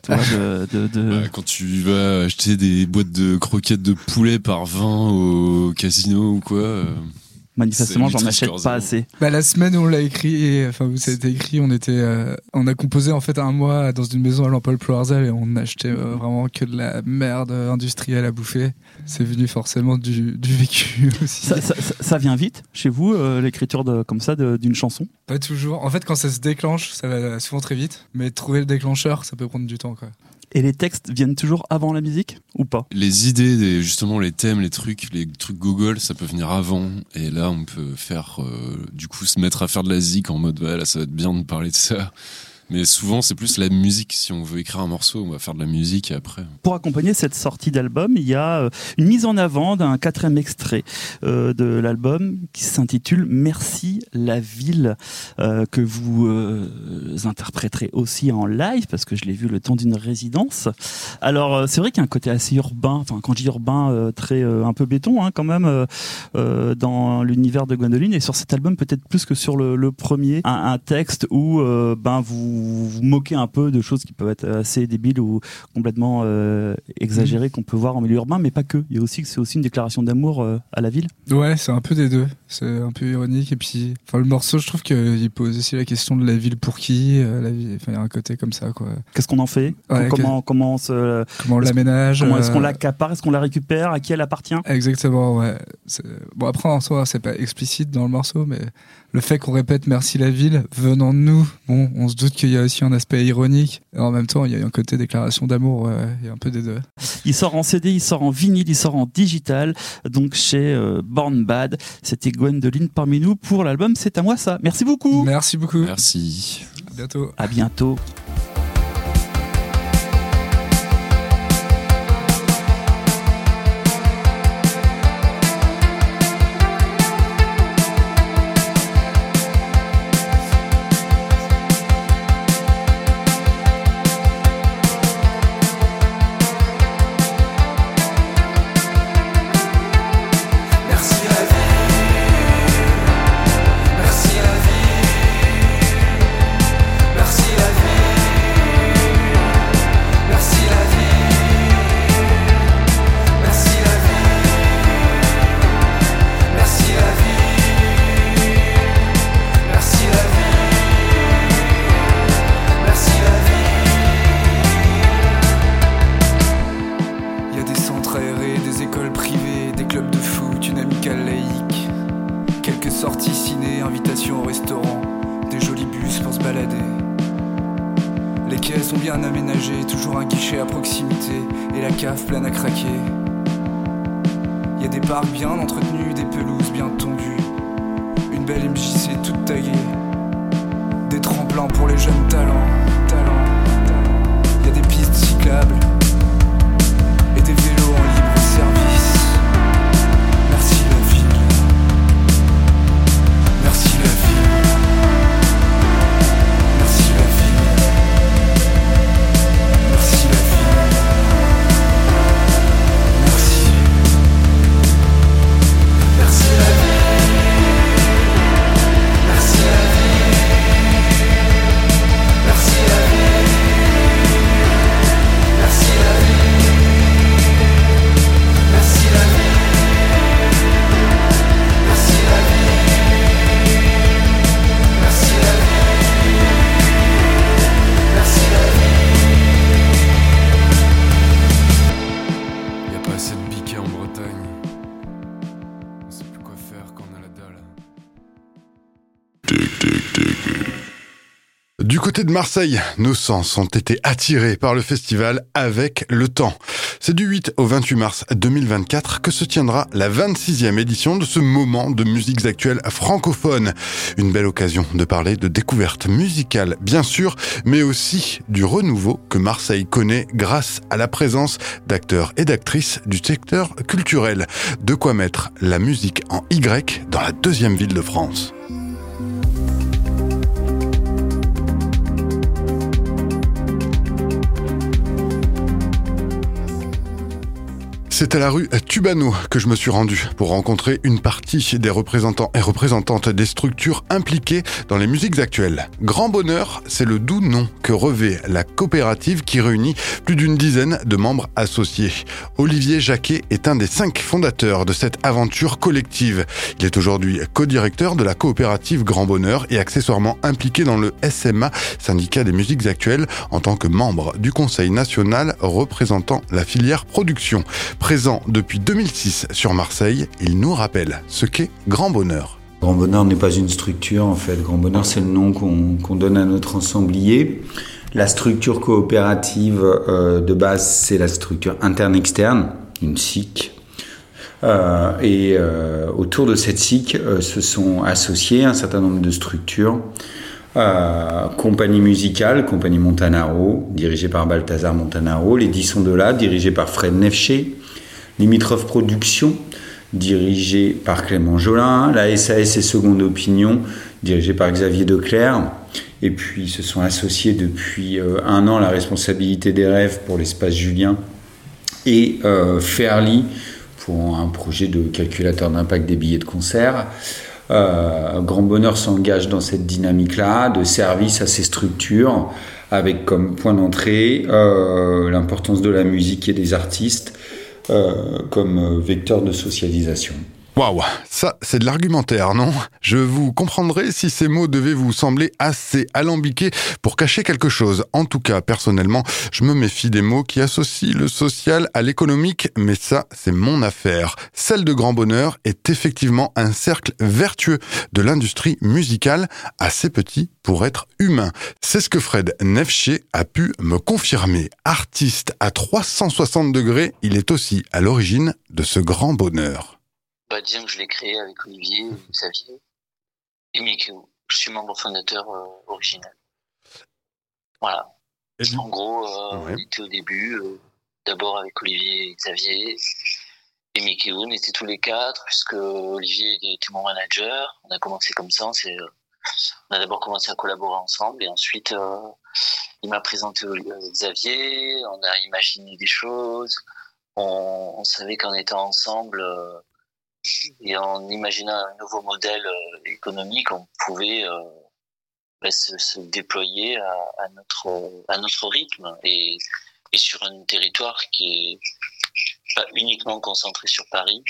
toi, de, de, de... Bah, quand tu vas acheter des boîtes de croquettes de poulet par vingt au casino ou quoi. Euh... Manifestement, j'en achète pas assez. Bah, la semaine où on l'a écrit, enfin où ça a été écrit, on était, euh, on a composé en fait un mois dans une maison à Lampol-Ploarzel et on achetait euh, vraiment que de la merde industrielle à bouffer. C'est venu forcément du, du vécu aussi. Ça, ça, ça, ça vient vite chez vous, euh, l'écriture de, comme ça de, d'une chanson? Pas toujours. En fait, quand ça se déclenche, ça va souvent très vite. Mais trouver le déclencheur, ça peut prendre du temps, quoi. Et les textes viennent toujours avant la musique ou pas? Les idées, les, justement les thèmes, les trucs, les trucs Google, ça peut venir avant. Et là, on peut faire, euh, du coup, se mettre à faire de la zik en mode, ouais, là, ça va être bien de parler de ça. Mais souvent, c'est plus la musique. Si on veut écrire un morceau, on va faire de la musique et après. Pour accompagner cette sortie d'album, il y a une mise en avant d'un quatrième extrait euh, de l'album qui s'intitule Merci la ville, euh, que vous euh, interpréterez aussi en live parce que je l'ai vu le temps d'une résidence. Alors, euh, c'est vrai qu'il y a un côté assez urbain, enfin, quand je dis urbain, euh, très euh, un peu béton, hein, quand même, euh, euh, dans l'univers de Gwendoline. Et sur cet album, peut-être plus que sur le, le premier, un, un texte où euh, ben vous vous vous moquez un peu de choses qui peuvent être assez débiles ou complètement euh, exagérées qu'on peut voir en milieu urbain, mais pas que. Il y a aussi c'est aussi une déclaration d'amour euh, à la ville. Ouais, c'est un peu des deux. C'est un peu ironique et puis, enfin, le morceau, je trouve qu'il pose aussi la question de la ville pour qui. Euh, la vie, enfin, il y a un côté comme ça, quoi. Qu'est-ce qu'on en fait? Ouais, Comment que... comment on se comment on l'aménage? Comment est-ce qu'on euh... l'accapare? Est-ce qu'on la récupère? À qui elle appartient? Exactement, ouais. C'est... Bon, après en soi, c'est pas explicite dans le morceau, mais le fait qu'on répète merci la ville venant de nous, bon, on se doute qu'il y a aussi un aspect ironique. Et en même temps, il y a un côté déclaration d'amour, ouais, il y a un peu des deux. Il sort en C D, il sort en vinyle, il sort en digital, donc chez euh, Born Bad. C'était Gwendoline parmi nous pour l'album C'est à moi ça. Merci beaucoup. Merci beaucoup. Merci. À bientôt. À bientôt. Du côté de Marseille, nos sens ont été attirés par le festival Avec le temps. C'est du huit au vingt-huit mars deux mille vingt-quatre que se tiendra la vingt-sixième édition de ce moment de musiques actuelles francophones. Une belle occasion de parler de découvertes musicales, bien sûr, mais aussi du renouveau que Marseille connaît grâce à la présence d'acteurs et d'actrices du secteur culturel. De quoi mettre la musique en Y dans la deuxième ville de France. C'est à la rue Tubano que je me suis rendu pour rencontrer une partie des représentants et représentantes des structures impliquées dans les musiques actuelles. Grand Bonheur, c'est le doux nom que revêt la coopérative qui réunit plus d'une dizaine de membres associés. Olivier Jacquet est un des cinq fondateurs de cette aventure collective. Il est aujourd'hui co-directeur de la coopérative Grand Bonheur et accessoirement impliqué dans le S M A, syndicat des musiques actuelles, en tant que membre du Conseil national représentant la filière production. Présent depuis deux mille six sur Marseille, il nous rappelle ce qu'est Grand Bonheur. Grand Bonheur n'est pas une structure, en fait. Grand Bonheur, c'est le nom qu'on, qu'on donne à notre ensemblier. La structure coopérative euh, de base, c'est la structure interne-externe, une S I C. Euh, et euh, autour de cette S I C euh, se sont associés un certain nombre de structures. Euh, compagnie musicale, compagnie Montanaro, dirigée par Balthazar Montanaro, les dix sons de là, dirigée par Fred Nefché, Limitrophe Productions, dirigée par Clément Jolin, la S A S et Seconde Opinion, dirigée par Xavier Declerc, et puis se sont associés depuis euh, un an la responsabilité des rêves pour l'espace Julien et euh, Fairly pour un projet de calculateur d'impact des billets de concert. Euh, Grand Bonheur s'engage dans cette dynamique-là de service à ces structures avec comme point d'entrée euh, l'importance de la musique et des artistes euh, comme vecteur de socialisation. Waouh, ça c'est de l'argumentaire, non ? Je vous comprendrai si ces mots devaient vous sembler assez alambiqués pour cacher quelque chose. En tout cas, personnellement, je me méfie des mots qui associent le social à l'économique, mais ça, c'est mon affaire. Celle de Grand Bonheur est effectivement un cercle vertueux de l'industrie musicale, assez petit pour être humain. C'est ce que Fred Nefché a pu me confirmer. Artiste à trois cent soixante degrés, il est aussi à l'origine de ce Grand Bonheur. Bah, disons que je l'ai créé avec Olivier, Xavier et Mikio. Je suis membre fondateur euh, original. Voilà. Et en gros, euh, ouais. On était au début, euh, d'abord avec Olivier et Xavier et Mikio. On était tous les quatre, puisque Olivier était mon manager. On a commencé comme ça. On, s'est, euh, on a d'abord commencé à collaborer ensemble et ensuite, euh, il m'a présenté euh, Xavier. On a imaginé des choses. On, on savait qu'en étant ensemble... Euh, Et en imaginant un nouveau modèle euh, économique, on pouvait euh, bah, se, se déployer à, à notre à notre rythme et, et sur un territoire qui est pas uniquement concentré sur Paris,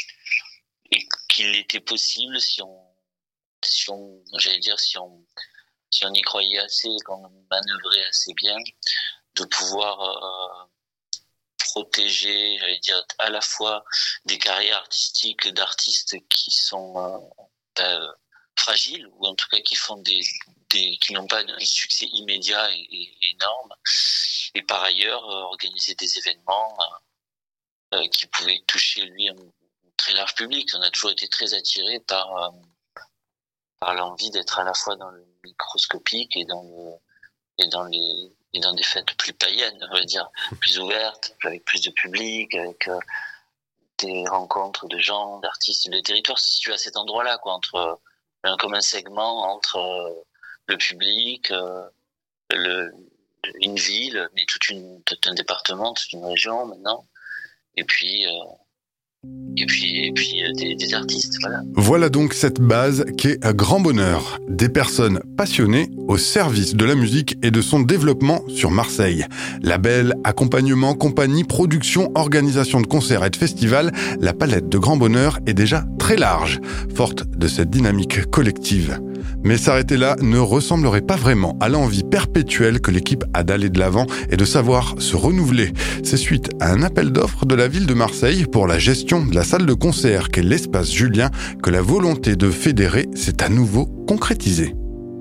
et qu'il était possible si on si on j'allais dire si on si on y croyait assez et qu'on manœuvrait assez bien, de pouvoir euh, protéger, j'allais dire, à la fois des carrières artistiques d'artistes qui sont euh, euh, fragiles, ou en tout cas qui font des, des qui n'ont pas un succès immédiat et, et énorme, et par ailleurs euh, organiser des événements euh, euh, qui pouvaient toucher lui un, un très large public. On a toujours été très attirés par euh, par l'envie d'être à la fois dans le microscopique et dans le et dans les et dans des fêtes plus païennes, on va dire, plus ouvertes, avec plus de public, avec euh, des rencontres de gens, d'artistes. Le territoire se situe à cet endroit-là, quoi, entre un commun segment entre euh, le public, euh, le, une ville, mais toute une, tout un département, toute une région maintenant, et puis. Euh, Et puis, et puis des, des artistes, voilà. Voilà donc cette base qu'est Grand Bonheur. Des personnes passionnées au service de la musique et de son développement sur Marseille. Label, accompagnement, compagnie, production, organisation de concerts et de festivals, la palette de Grand Bonheur est déjà très large, forte de cette dynamique collective. Mais s'arrêter là ne ressemblerait pas vraiment à l'envie perpétuelle que l'équipe a d'aller de l'avant et de savoir se renouveler. C'est suite à un appel d'offres de la ville de Marseille pour la gestion de la salle de concert qu'est l'espace Julien que la volonté de fédérer s'est à nouveau concrétisée.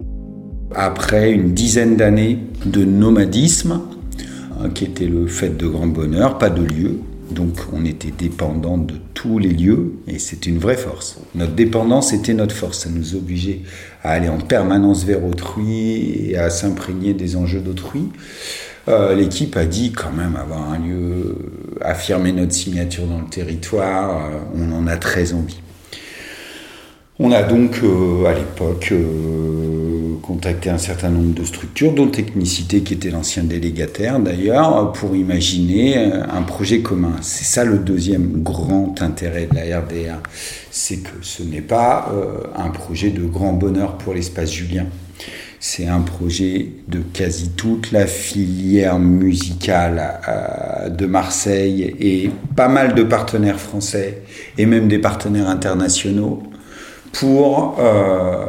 Après une dizaine d'années de nomadisme, qui était le fait de Grand Bonheur, pas de lieu, donc on était dépendant de tous les lieux et c'était une vraie force. Notre dépendance était notre force, ça nous obligeait à aller en permanence vers autrui et à s'imprégner des enjeux d'autrui. Euh, l'équipe a dit quand même avoir un lieu, affirmer notre signature dans le territoire, euh, on en a très envie. On a donc euh, à l'époque euh, contacté un certain nombre de structures, dont Technicité qui était l'ancien délégataire d'ailleurs, pour imaginer un projet commun. C'est ça le deuxième grand intérêt de la R D R, c'est que ce n'est pas euh, un projet de grand bonheur pour l'espace Julien. C'est un projet de quasi toute la filière musicale euh, de Marseille et pas mal de partenaires français et même des partenaires internationaux pour euh,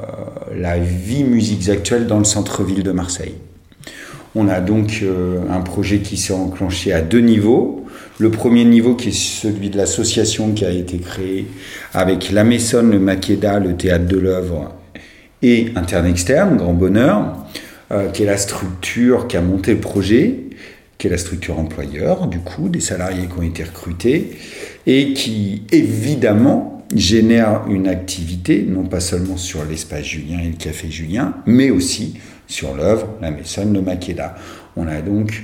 la vie musiques actuelles dans le centre-ville de Marseille. On a donc euh, un projet qui s'est enclenché à deux niveaux. Le premier niveau qui est celui de l'association qui a été créée avec la Maissonne, le Makeda, le Théâtre de l'Œuvre et Interne-Externe, Grand Bonheur, euh, qui est la structure qui a monté le projet, qui est la structure employeur, du coup, des salariés qui ont été recrutés, et qui, évidemment, génère une activité, non pas seulement sur l'espace Julien et le Café Julien, mais aussi sur l'œuvre, la Maissonne, le Makeda. On a donc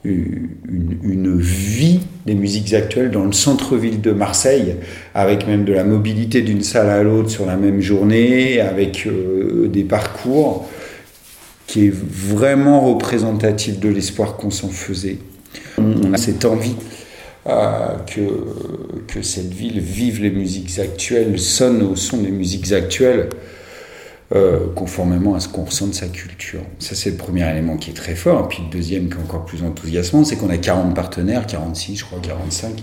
Une, une vie des musiques actuelles dans le centre-ville de Marseille, avec même de la mobilité d'une salle à l'autre sur la même journée, avec euh, des parcours qui est vraiment représentatif de l'espoir qu'on s'en faisait. On a cette envie euh, que, que cette ville vive les musiques actuelles, sonne au son des musiques actuelles, Euh, conformément à ce qu'on ressent de sa culture. Ça, c'est le premier élément qui est très fort. Et puis le deuxième qui est encore plus enthousiasmant, c'est qu'on a quarante partenaires, quarante-six, je crois, quarante-cinq,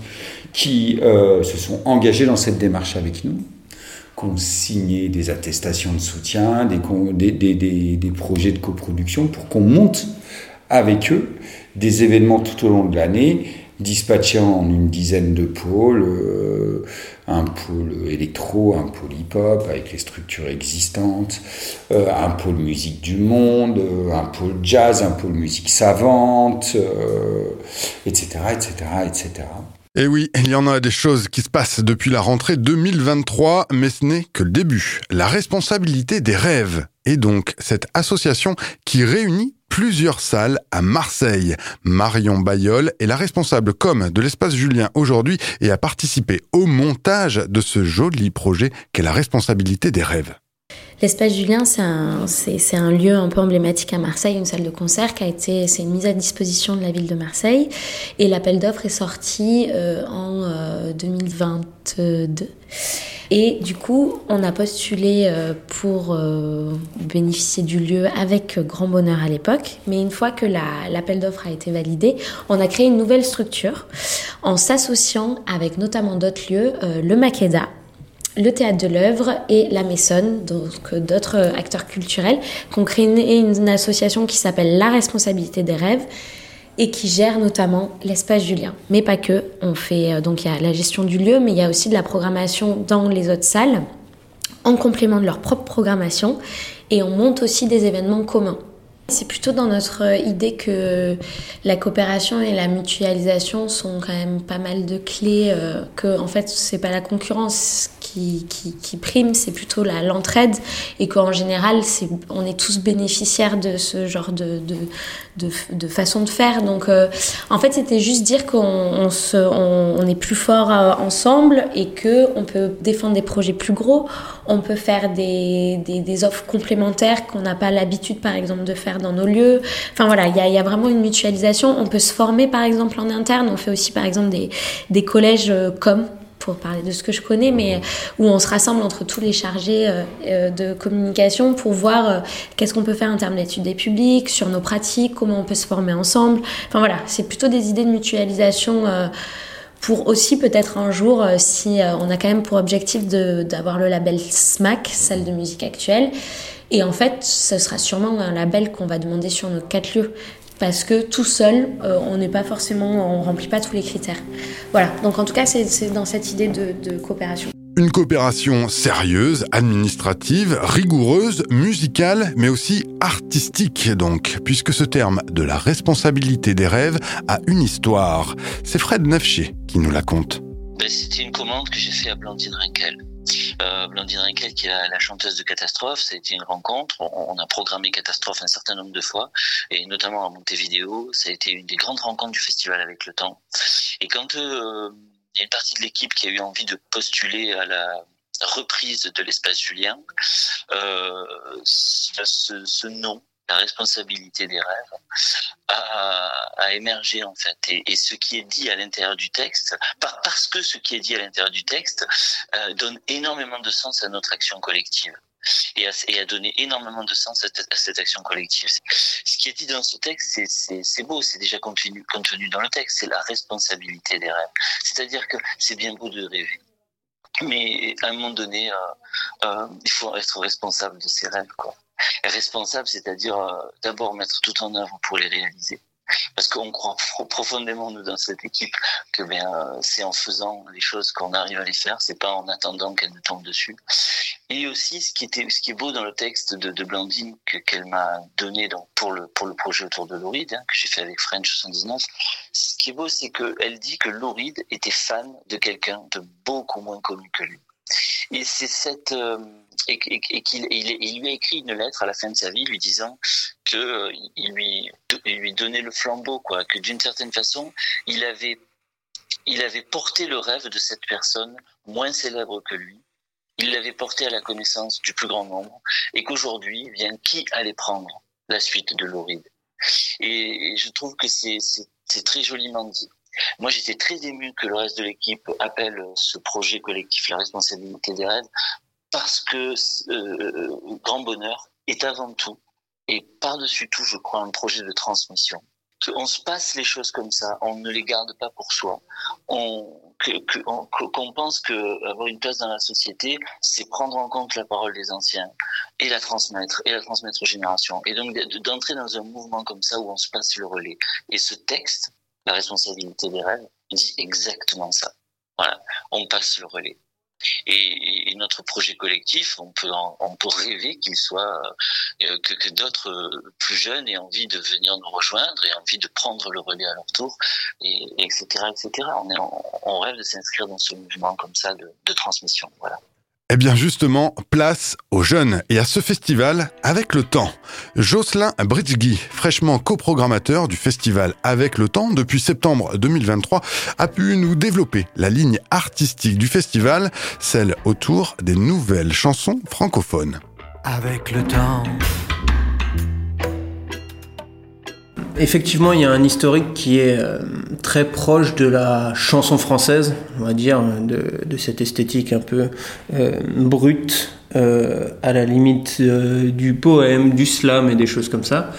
qui euh, se sont engagés dans cette démarche avec nous, qui ont signé des attestations de soutien, des, des, des, des, des projets de coproduction pour qu'on monte avec eux des événements tout au long de l'année, dispatchant en une dizaine de pôles, euh, un pôle électro, un pôle hip-hop avec les structures existantes, euh, un pôle musique du monde, euh, un pôle jazz, un pôle musique savante, euh, et cetera, et cetera, et cetera. Et oui, il y en a des choses qui se passent depuis la rentrée deux mille vingt-trois, mais ce n'est que le début. La responsabilité des rêves, et donc cette association qui réunit plusieurs salles à Marseille. Marion Bayeul est la responsable com de l'espace Julien aujourd'hui et a participé au montage de ce joli projet qu'est la responsabilité des rêves. L'espace Julien, c'est un, c'est, c'est un lieu un peu emblématique à Marseille, une salle de concert qui a été, c'est une mise à disposition de la ville de Marseille. Et l'appel d'offres est sorti euh, en euh, deux mille vingt-deux. Et du coup, on a postulé euh, pour euh, bénéficier du lieu avec grand bonheur à l'époque. Mais une fois que la, l'appel d'offres a été validé, on a créé une nouvelle structure en s'associant avec notamment d'autres lieux, euh, le Makeda, le Théâtre de l'Œuvre et la Maissonne, donc d'autres acteurs culturels, qui ont créé une, une association qui s'appelle La Responsabilité des Rêves et qui gère notamment l'espace Julien. Mais pas que. On fait, donc il y a la gestion du lieu, mais il y a aussi de la programmation dans les autres salles, en complément de leur propre programmation, et on monte aussi des événements communs. C'est plutôt dans notre idée que la coopération et la mutualisation sont quand même pas mal de clés, euh, que en fait c'est pas la concurrence qui, qui, qui prime, c'est plutôt la, l'entraide, et qu'en général c'est, on est tous bénéficiaires de ce genre de, de, de, de façon de faire. Donc euh, en fait c'était juste dire qu'on on se, on, on est plus fort euh, ensemble et qu'on peut défendre des projets plus gros, on peut faire des, des, des offres complémentaires qu'on n'a pas l'habitude par exemple de faire dans nos lieux. Enfin voilà, il y a, y a vraiment une mutualisation. On peut se former par exemple en interne. On fait aussi par exemple des, des collèges euh, comme, pour parler de ce que je connais, mais où on se rassemble entre tous les chargés euh, de communication pour voir euh, qu'est-ce qu'on peut faire en termes d'études des publics, sur nos pratiques, comment on peut se former ensemble. Enfin voilà, c'est plutôt des idées de mutualisation euh, pour aussi peut-être un jour, euh, si euh, on a quand même pour objectif de, d'avoir le label S M A C, salle de musique actuelle. Et en fait, ce sera sûrement un label qu'on va demander sur nos quatre lieux. Parce que tout seul, euh, on n'est pas forcément, on remplit pas tous les critères. Voilà. Donc en tout cas, c'est, c'est dans cette idée de, de coopération. Une coopération sérieuse, administrative, rigoureuse, musicale, mais aussi artistique donc, puisque ce terme de la responsabilité des rêves a une histoire. C'est Fred Nefché qui nous la conte. Ben, c'était une commande que j'ai fait à Blandine Rinkel. Euh, Blandine Rinkel, qui est la, la chanteuse de Catastrophe, ça a été une rencontre. On, on a programmé Catastrophe un certain nombre de fois, et notamment à Montevideo. Ça a été une des grandes rencontres du festival avec le temps. Et quand euh, il y a une partie de l'équipe qui a eu envie de postuler à la reprise de l'espace Julien, euh, ce, ce nom, la responsabilité des rêves, a, a émergé en fait. Et, et ce qui est dit à l'intérieur du texte, par, parce que ce qui est dit à l'intérieur du texte euh, donne énormément de sens à notre action collective. Et a, et a donné énormément de sens à, à cette action collective. Ce qui est dit dans ce texte, c'est, c'est, c'est beau, c'est déjà contenu, contenu dans le texte, c'est la responsabilité des rêves. C'est-à-dire que c'est bien beau de rêver, mais à un moment donné, euh, euh, il faut être responsable de ses rêves, quoi. Et responsable, c'est-à-dire euh, d'abord mettre tout en œuvre pour les réaliser. Parce qu'on croit profondément, nous, dans cette équipe, que ben, euh, c'est en faisant les choses qu'on arrive à les faire, c'est pas en attendant qu'elles nous tombent dessus. Et aussi, ce qui était, ce qui est beau dans le texte de, de Blandine que, qu'elle m'a donné donc, pour le, pour le projet autour de Lou Reed, hein, que j'ai fait avec French soixante-dix-neuf, ce qui est beau, c'est qu'elle dit que Lou Reed était fan de quelqu'un de beaucoup moins connu que lui. Et c'est cette, euh, et, et, et qu'il il, il lui a écrit une lettre à la fin de sa vie lui disant que euh, il lui il lui donnait le flambeau, quoi, que d'une certaine façon il avait il avait porté le rêve de cette personne moins célèbre que lui, il l'avait porté à la connaissance du plus grand nombre, et qu'aujourd'hui vient qui allait prendre la suite de Lou Reed. Et, et je trouve que c'est, c'est c'est très joliment dit. Moi, j'étais très ému que le reste de l'équipe appelle ce projet collectif la responsabilité des rêves, parce que euh, Grand Bonheur est avant tout, et par-dessus tout, je crois, un projet de transmission. On se passe les choses comme ça, on ne les garde pas pour soi. On, que, que, on, qu'on pense que avoir une place dans la société, c'est prendre en compte la parole des anciens et la transmettre, et la transmettre aux générations. Et donc d'entrer dans un mouvement comme ça où on se passe le relais. Et ce texte, la responsabilité des rêves, dit exactement ça. Voilà, on passe le relais. Et, et notre projet collectif, on peut, en, on peut rêver qu'il soit euh, que, que d'autres euh, plus jeunes aient envie de venir nous rejoindre et envie de prendre le relais à leur tour, et, et etc., et cetera. On, est, on, on rêve de s'inscrire dans ce mouvement comme ça de, de transmission. Voilà. Eh bien justement, place aux jeunes et à ce festival Avec le temps. Jocelyn Bridgegui, fraîchement coprogrammateur du festival Avec le temps depuis septembre deux mille vingt-trois, a pu nous développer la ligne artistique du festival, celle autour des nouvelles chansons francophones. Avec le temps. Effectivement, il y a un historique qui est euh, très proche de la chanson française, on va dire, de, de cette esthétique un peu euh, brute, euh, à la limite euh, du poème, du slam et des choses comme ça.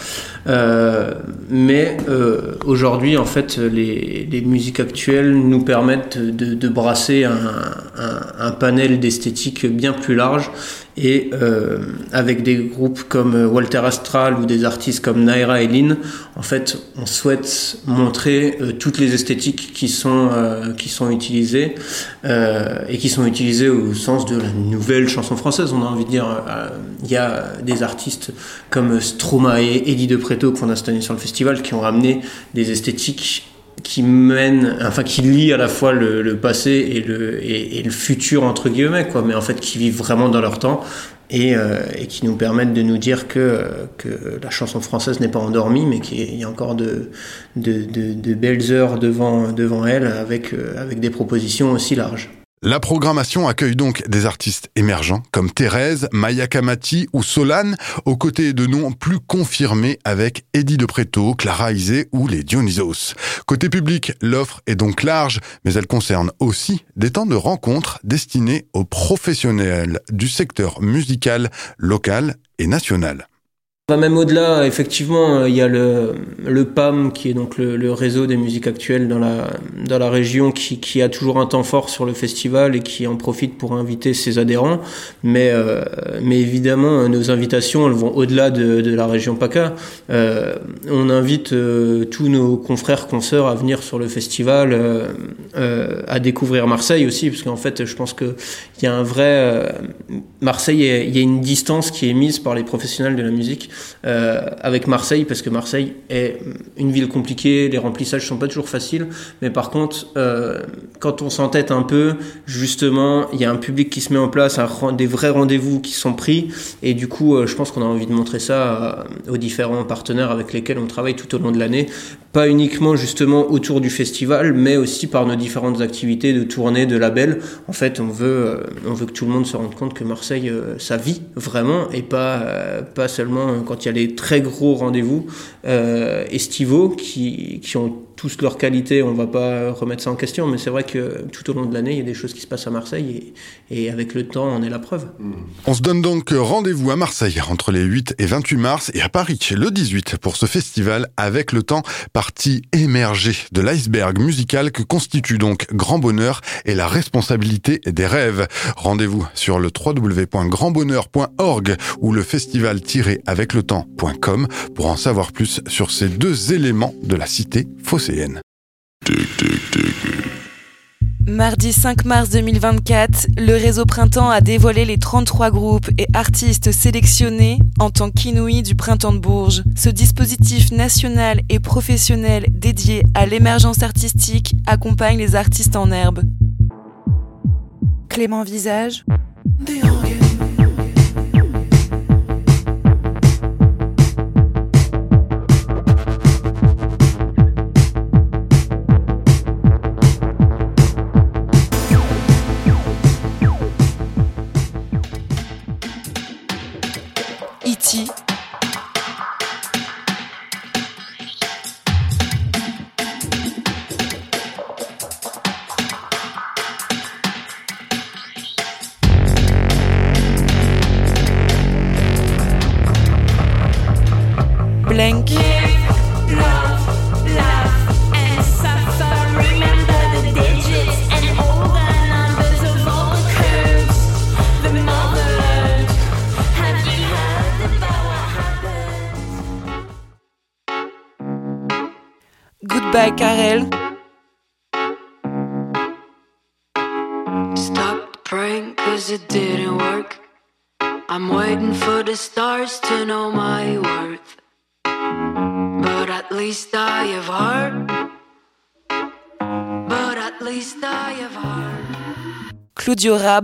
Euh, mais euh, aujourd'hui, en fait, les, les musiques actuelles nous permettent de, de brasser un, un, un panel d'esthétiques bien plus large. Et euh, avec des groupes comme Walter Astral ou des artistes comme Naira et Lynn, en fait, on souhaite montrer euh, toutes les esthétiques qui sont euh, qui sont utilisées euh, et qui sont utilisées au sens de la nouvelle chanson française. On a envie de dire, il euh, y a des artistes comme Stromae et Eddie De Pretto qu'on a cette année sur le festival qui ont ramené des esthétiques qui mène, enfin qui lie à la fois le, le passé et le, et, et le futur entre guillemets, quoi, mais en fait qui vivent vraiment dans leur temps et, euh, et qui nous permettent de nous dire que, que la chanson française n'est pas endormie, mais qu'il y a encore de, de, de, de belles heures devant, devant elle avec, avec des propositions aussi larges. La programmation accueille donc des artistes émergents comme Thérèse, Maya Kamati ou Solane, aux côtés de noms plus confirmés avec Eddie De Pretto, Clara Isé ou les Dionysos. Côté public, l'offre est donc large, mais elle concerne aussi des temps de rencontres destinés aux professionnels du secteur musical local et national. Même au-delà, effectivement, il y a le, le P A M, qui est donc le, le réseau des musiques actuelles dans la, dans la région, qui, qui a toujours un temps fort sur le festival et qui en profite pour inviter ses adhérents. Mais, euh, mais évidemment, nos invitations, elles vont au-delà de, de la région PACA. Euh, on invite euh, tous nos confrères, consoeurs à venir sur le festival, euh, euh, à découvrir Marseille aussi, parce qu'en fait, je pense qu'il y a un vrai... Euh, Marseille, il y a une distance qui est mise par les professionnels de la musique euh, avec Marseille, parce que Marseille est une ville compliquée, les remplissages sont pas toujours faciles, mais par contre, euh, quand on s'entête un peu, justement, il y a un public qui se met en place, un, des vrais rendez-vous qui sont pris, et du coup, euh, je pense qu'on a envie de montrer ça aux différents partenaires avec lesquels on travaille tout au long de l'année, pas uniquement justement autour du festival, mais aussi par nos différentes activités de tournée, de labels. En fait, on veut, euh, on veut que tout le monde se rende compte que Marseille, euh, ça vit vraiment, et pas, euh, pas seulement quand il y a les très gros rendez-vous euh, estivaux qui, qui ont tous leurs qualités, on va pas remettre ça en question, mais c'est vrai que tout au long de l'année, il y a des choses qui se passent à Marseille, et, et avec le temps, on est la preuve. On se donne donc rendez-vous à Marseille entre les huit et vingt-huit mars, et à Paris le dix-huit pour ce festival Avec le temps, partie émergée de l'iceberg musical que constitue donc Grand Bonheur et la responsabilité des rêves. Rendez-vous sur le w w w point grand bonheur point org ou le festival tiret avec le temps point com pour en savoir plus sur ces deux éléments de la cité phocéenne. Mardi cinq mars deux mille vingt-quatre, le réseau Printemps a dévoilé les trente-trois groupes et artistes sélectionnés en tant qu'Inouïs du Printemps de Bourges. Ce dispositif national et professionnel dédié à l'émergence artistique accompagne les artistes en herbe. Clément Visage. E T Blank. Goodbye Karel. Stop praying cause it didn't work. I'm waiting for the stars to know my worth. But at least I have heard. But at least I have heard. Claudio Rab.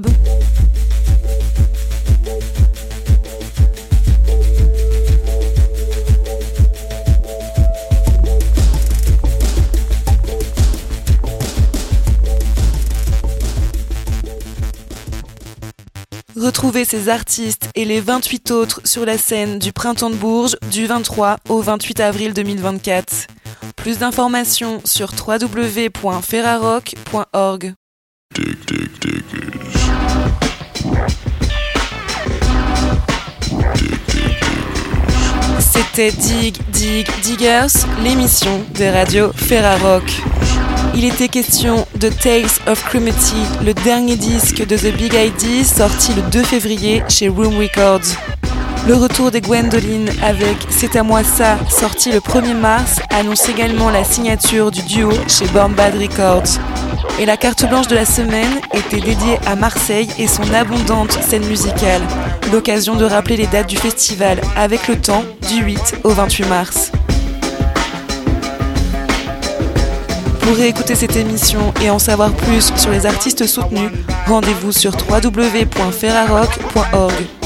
Retrouvez ces artistes et les vingt-huit autres sur la scène du Printemps de Bourges du vingt-trois au vingt-huit avril deux mille vingt-quatre. Plus d'informations sur w w w point ferrarock point org. C'était Dig Dig Diggers, l'émission des radios Ferrarock. Il était question de Tales of Crumity, le dernier disque de The Big Ideas sorti le deux février chez Room Records. Le retour des Gwendoline avec C'est à moi ça, sorti le premier mars, annonce également la signature du duo chez Born Bad Records. Et la carte blanche de la semaine était dédiée à Marseille et son abondante scène musicale. L'occasion de rappeler les dates du festival Avec le temps du huit au vingt-huit mars. Pour réécouter cette émission et en savoir plus sur les artistes soutenus, rendez-vous sur w w w point ferrarock point org.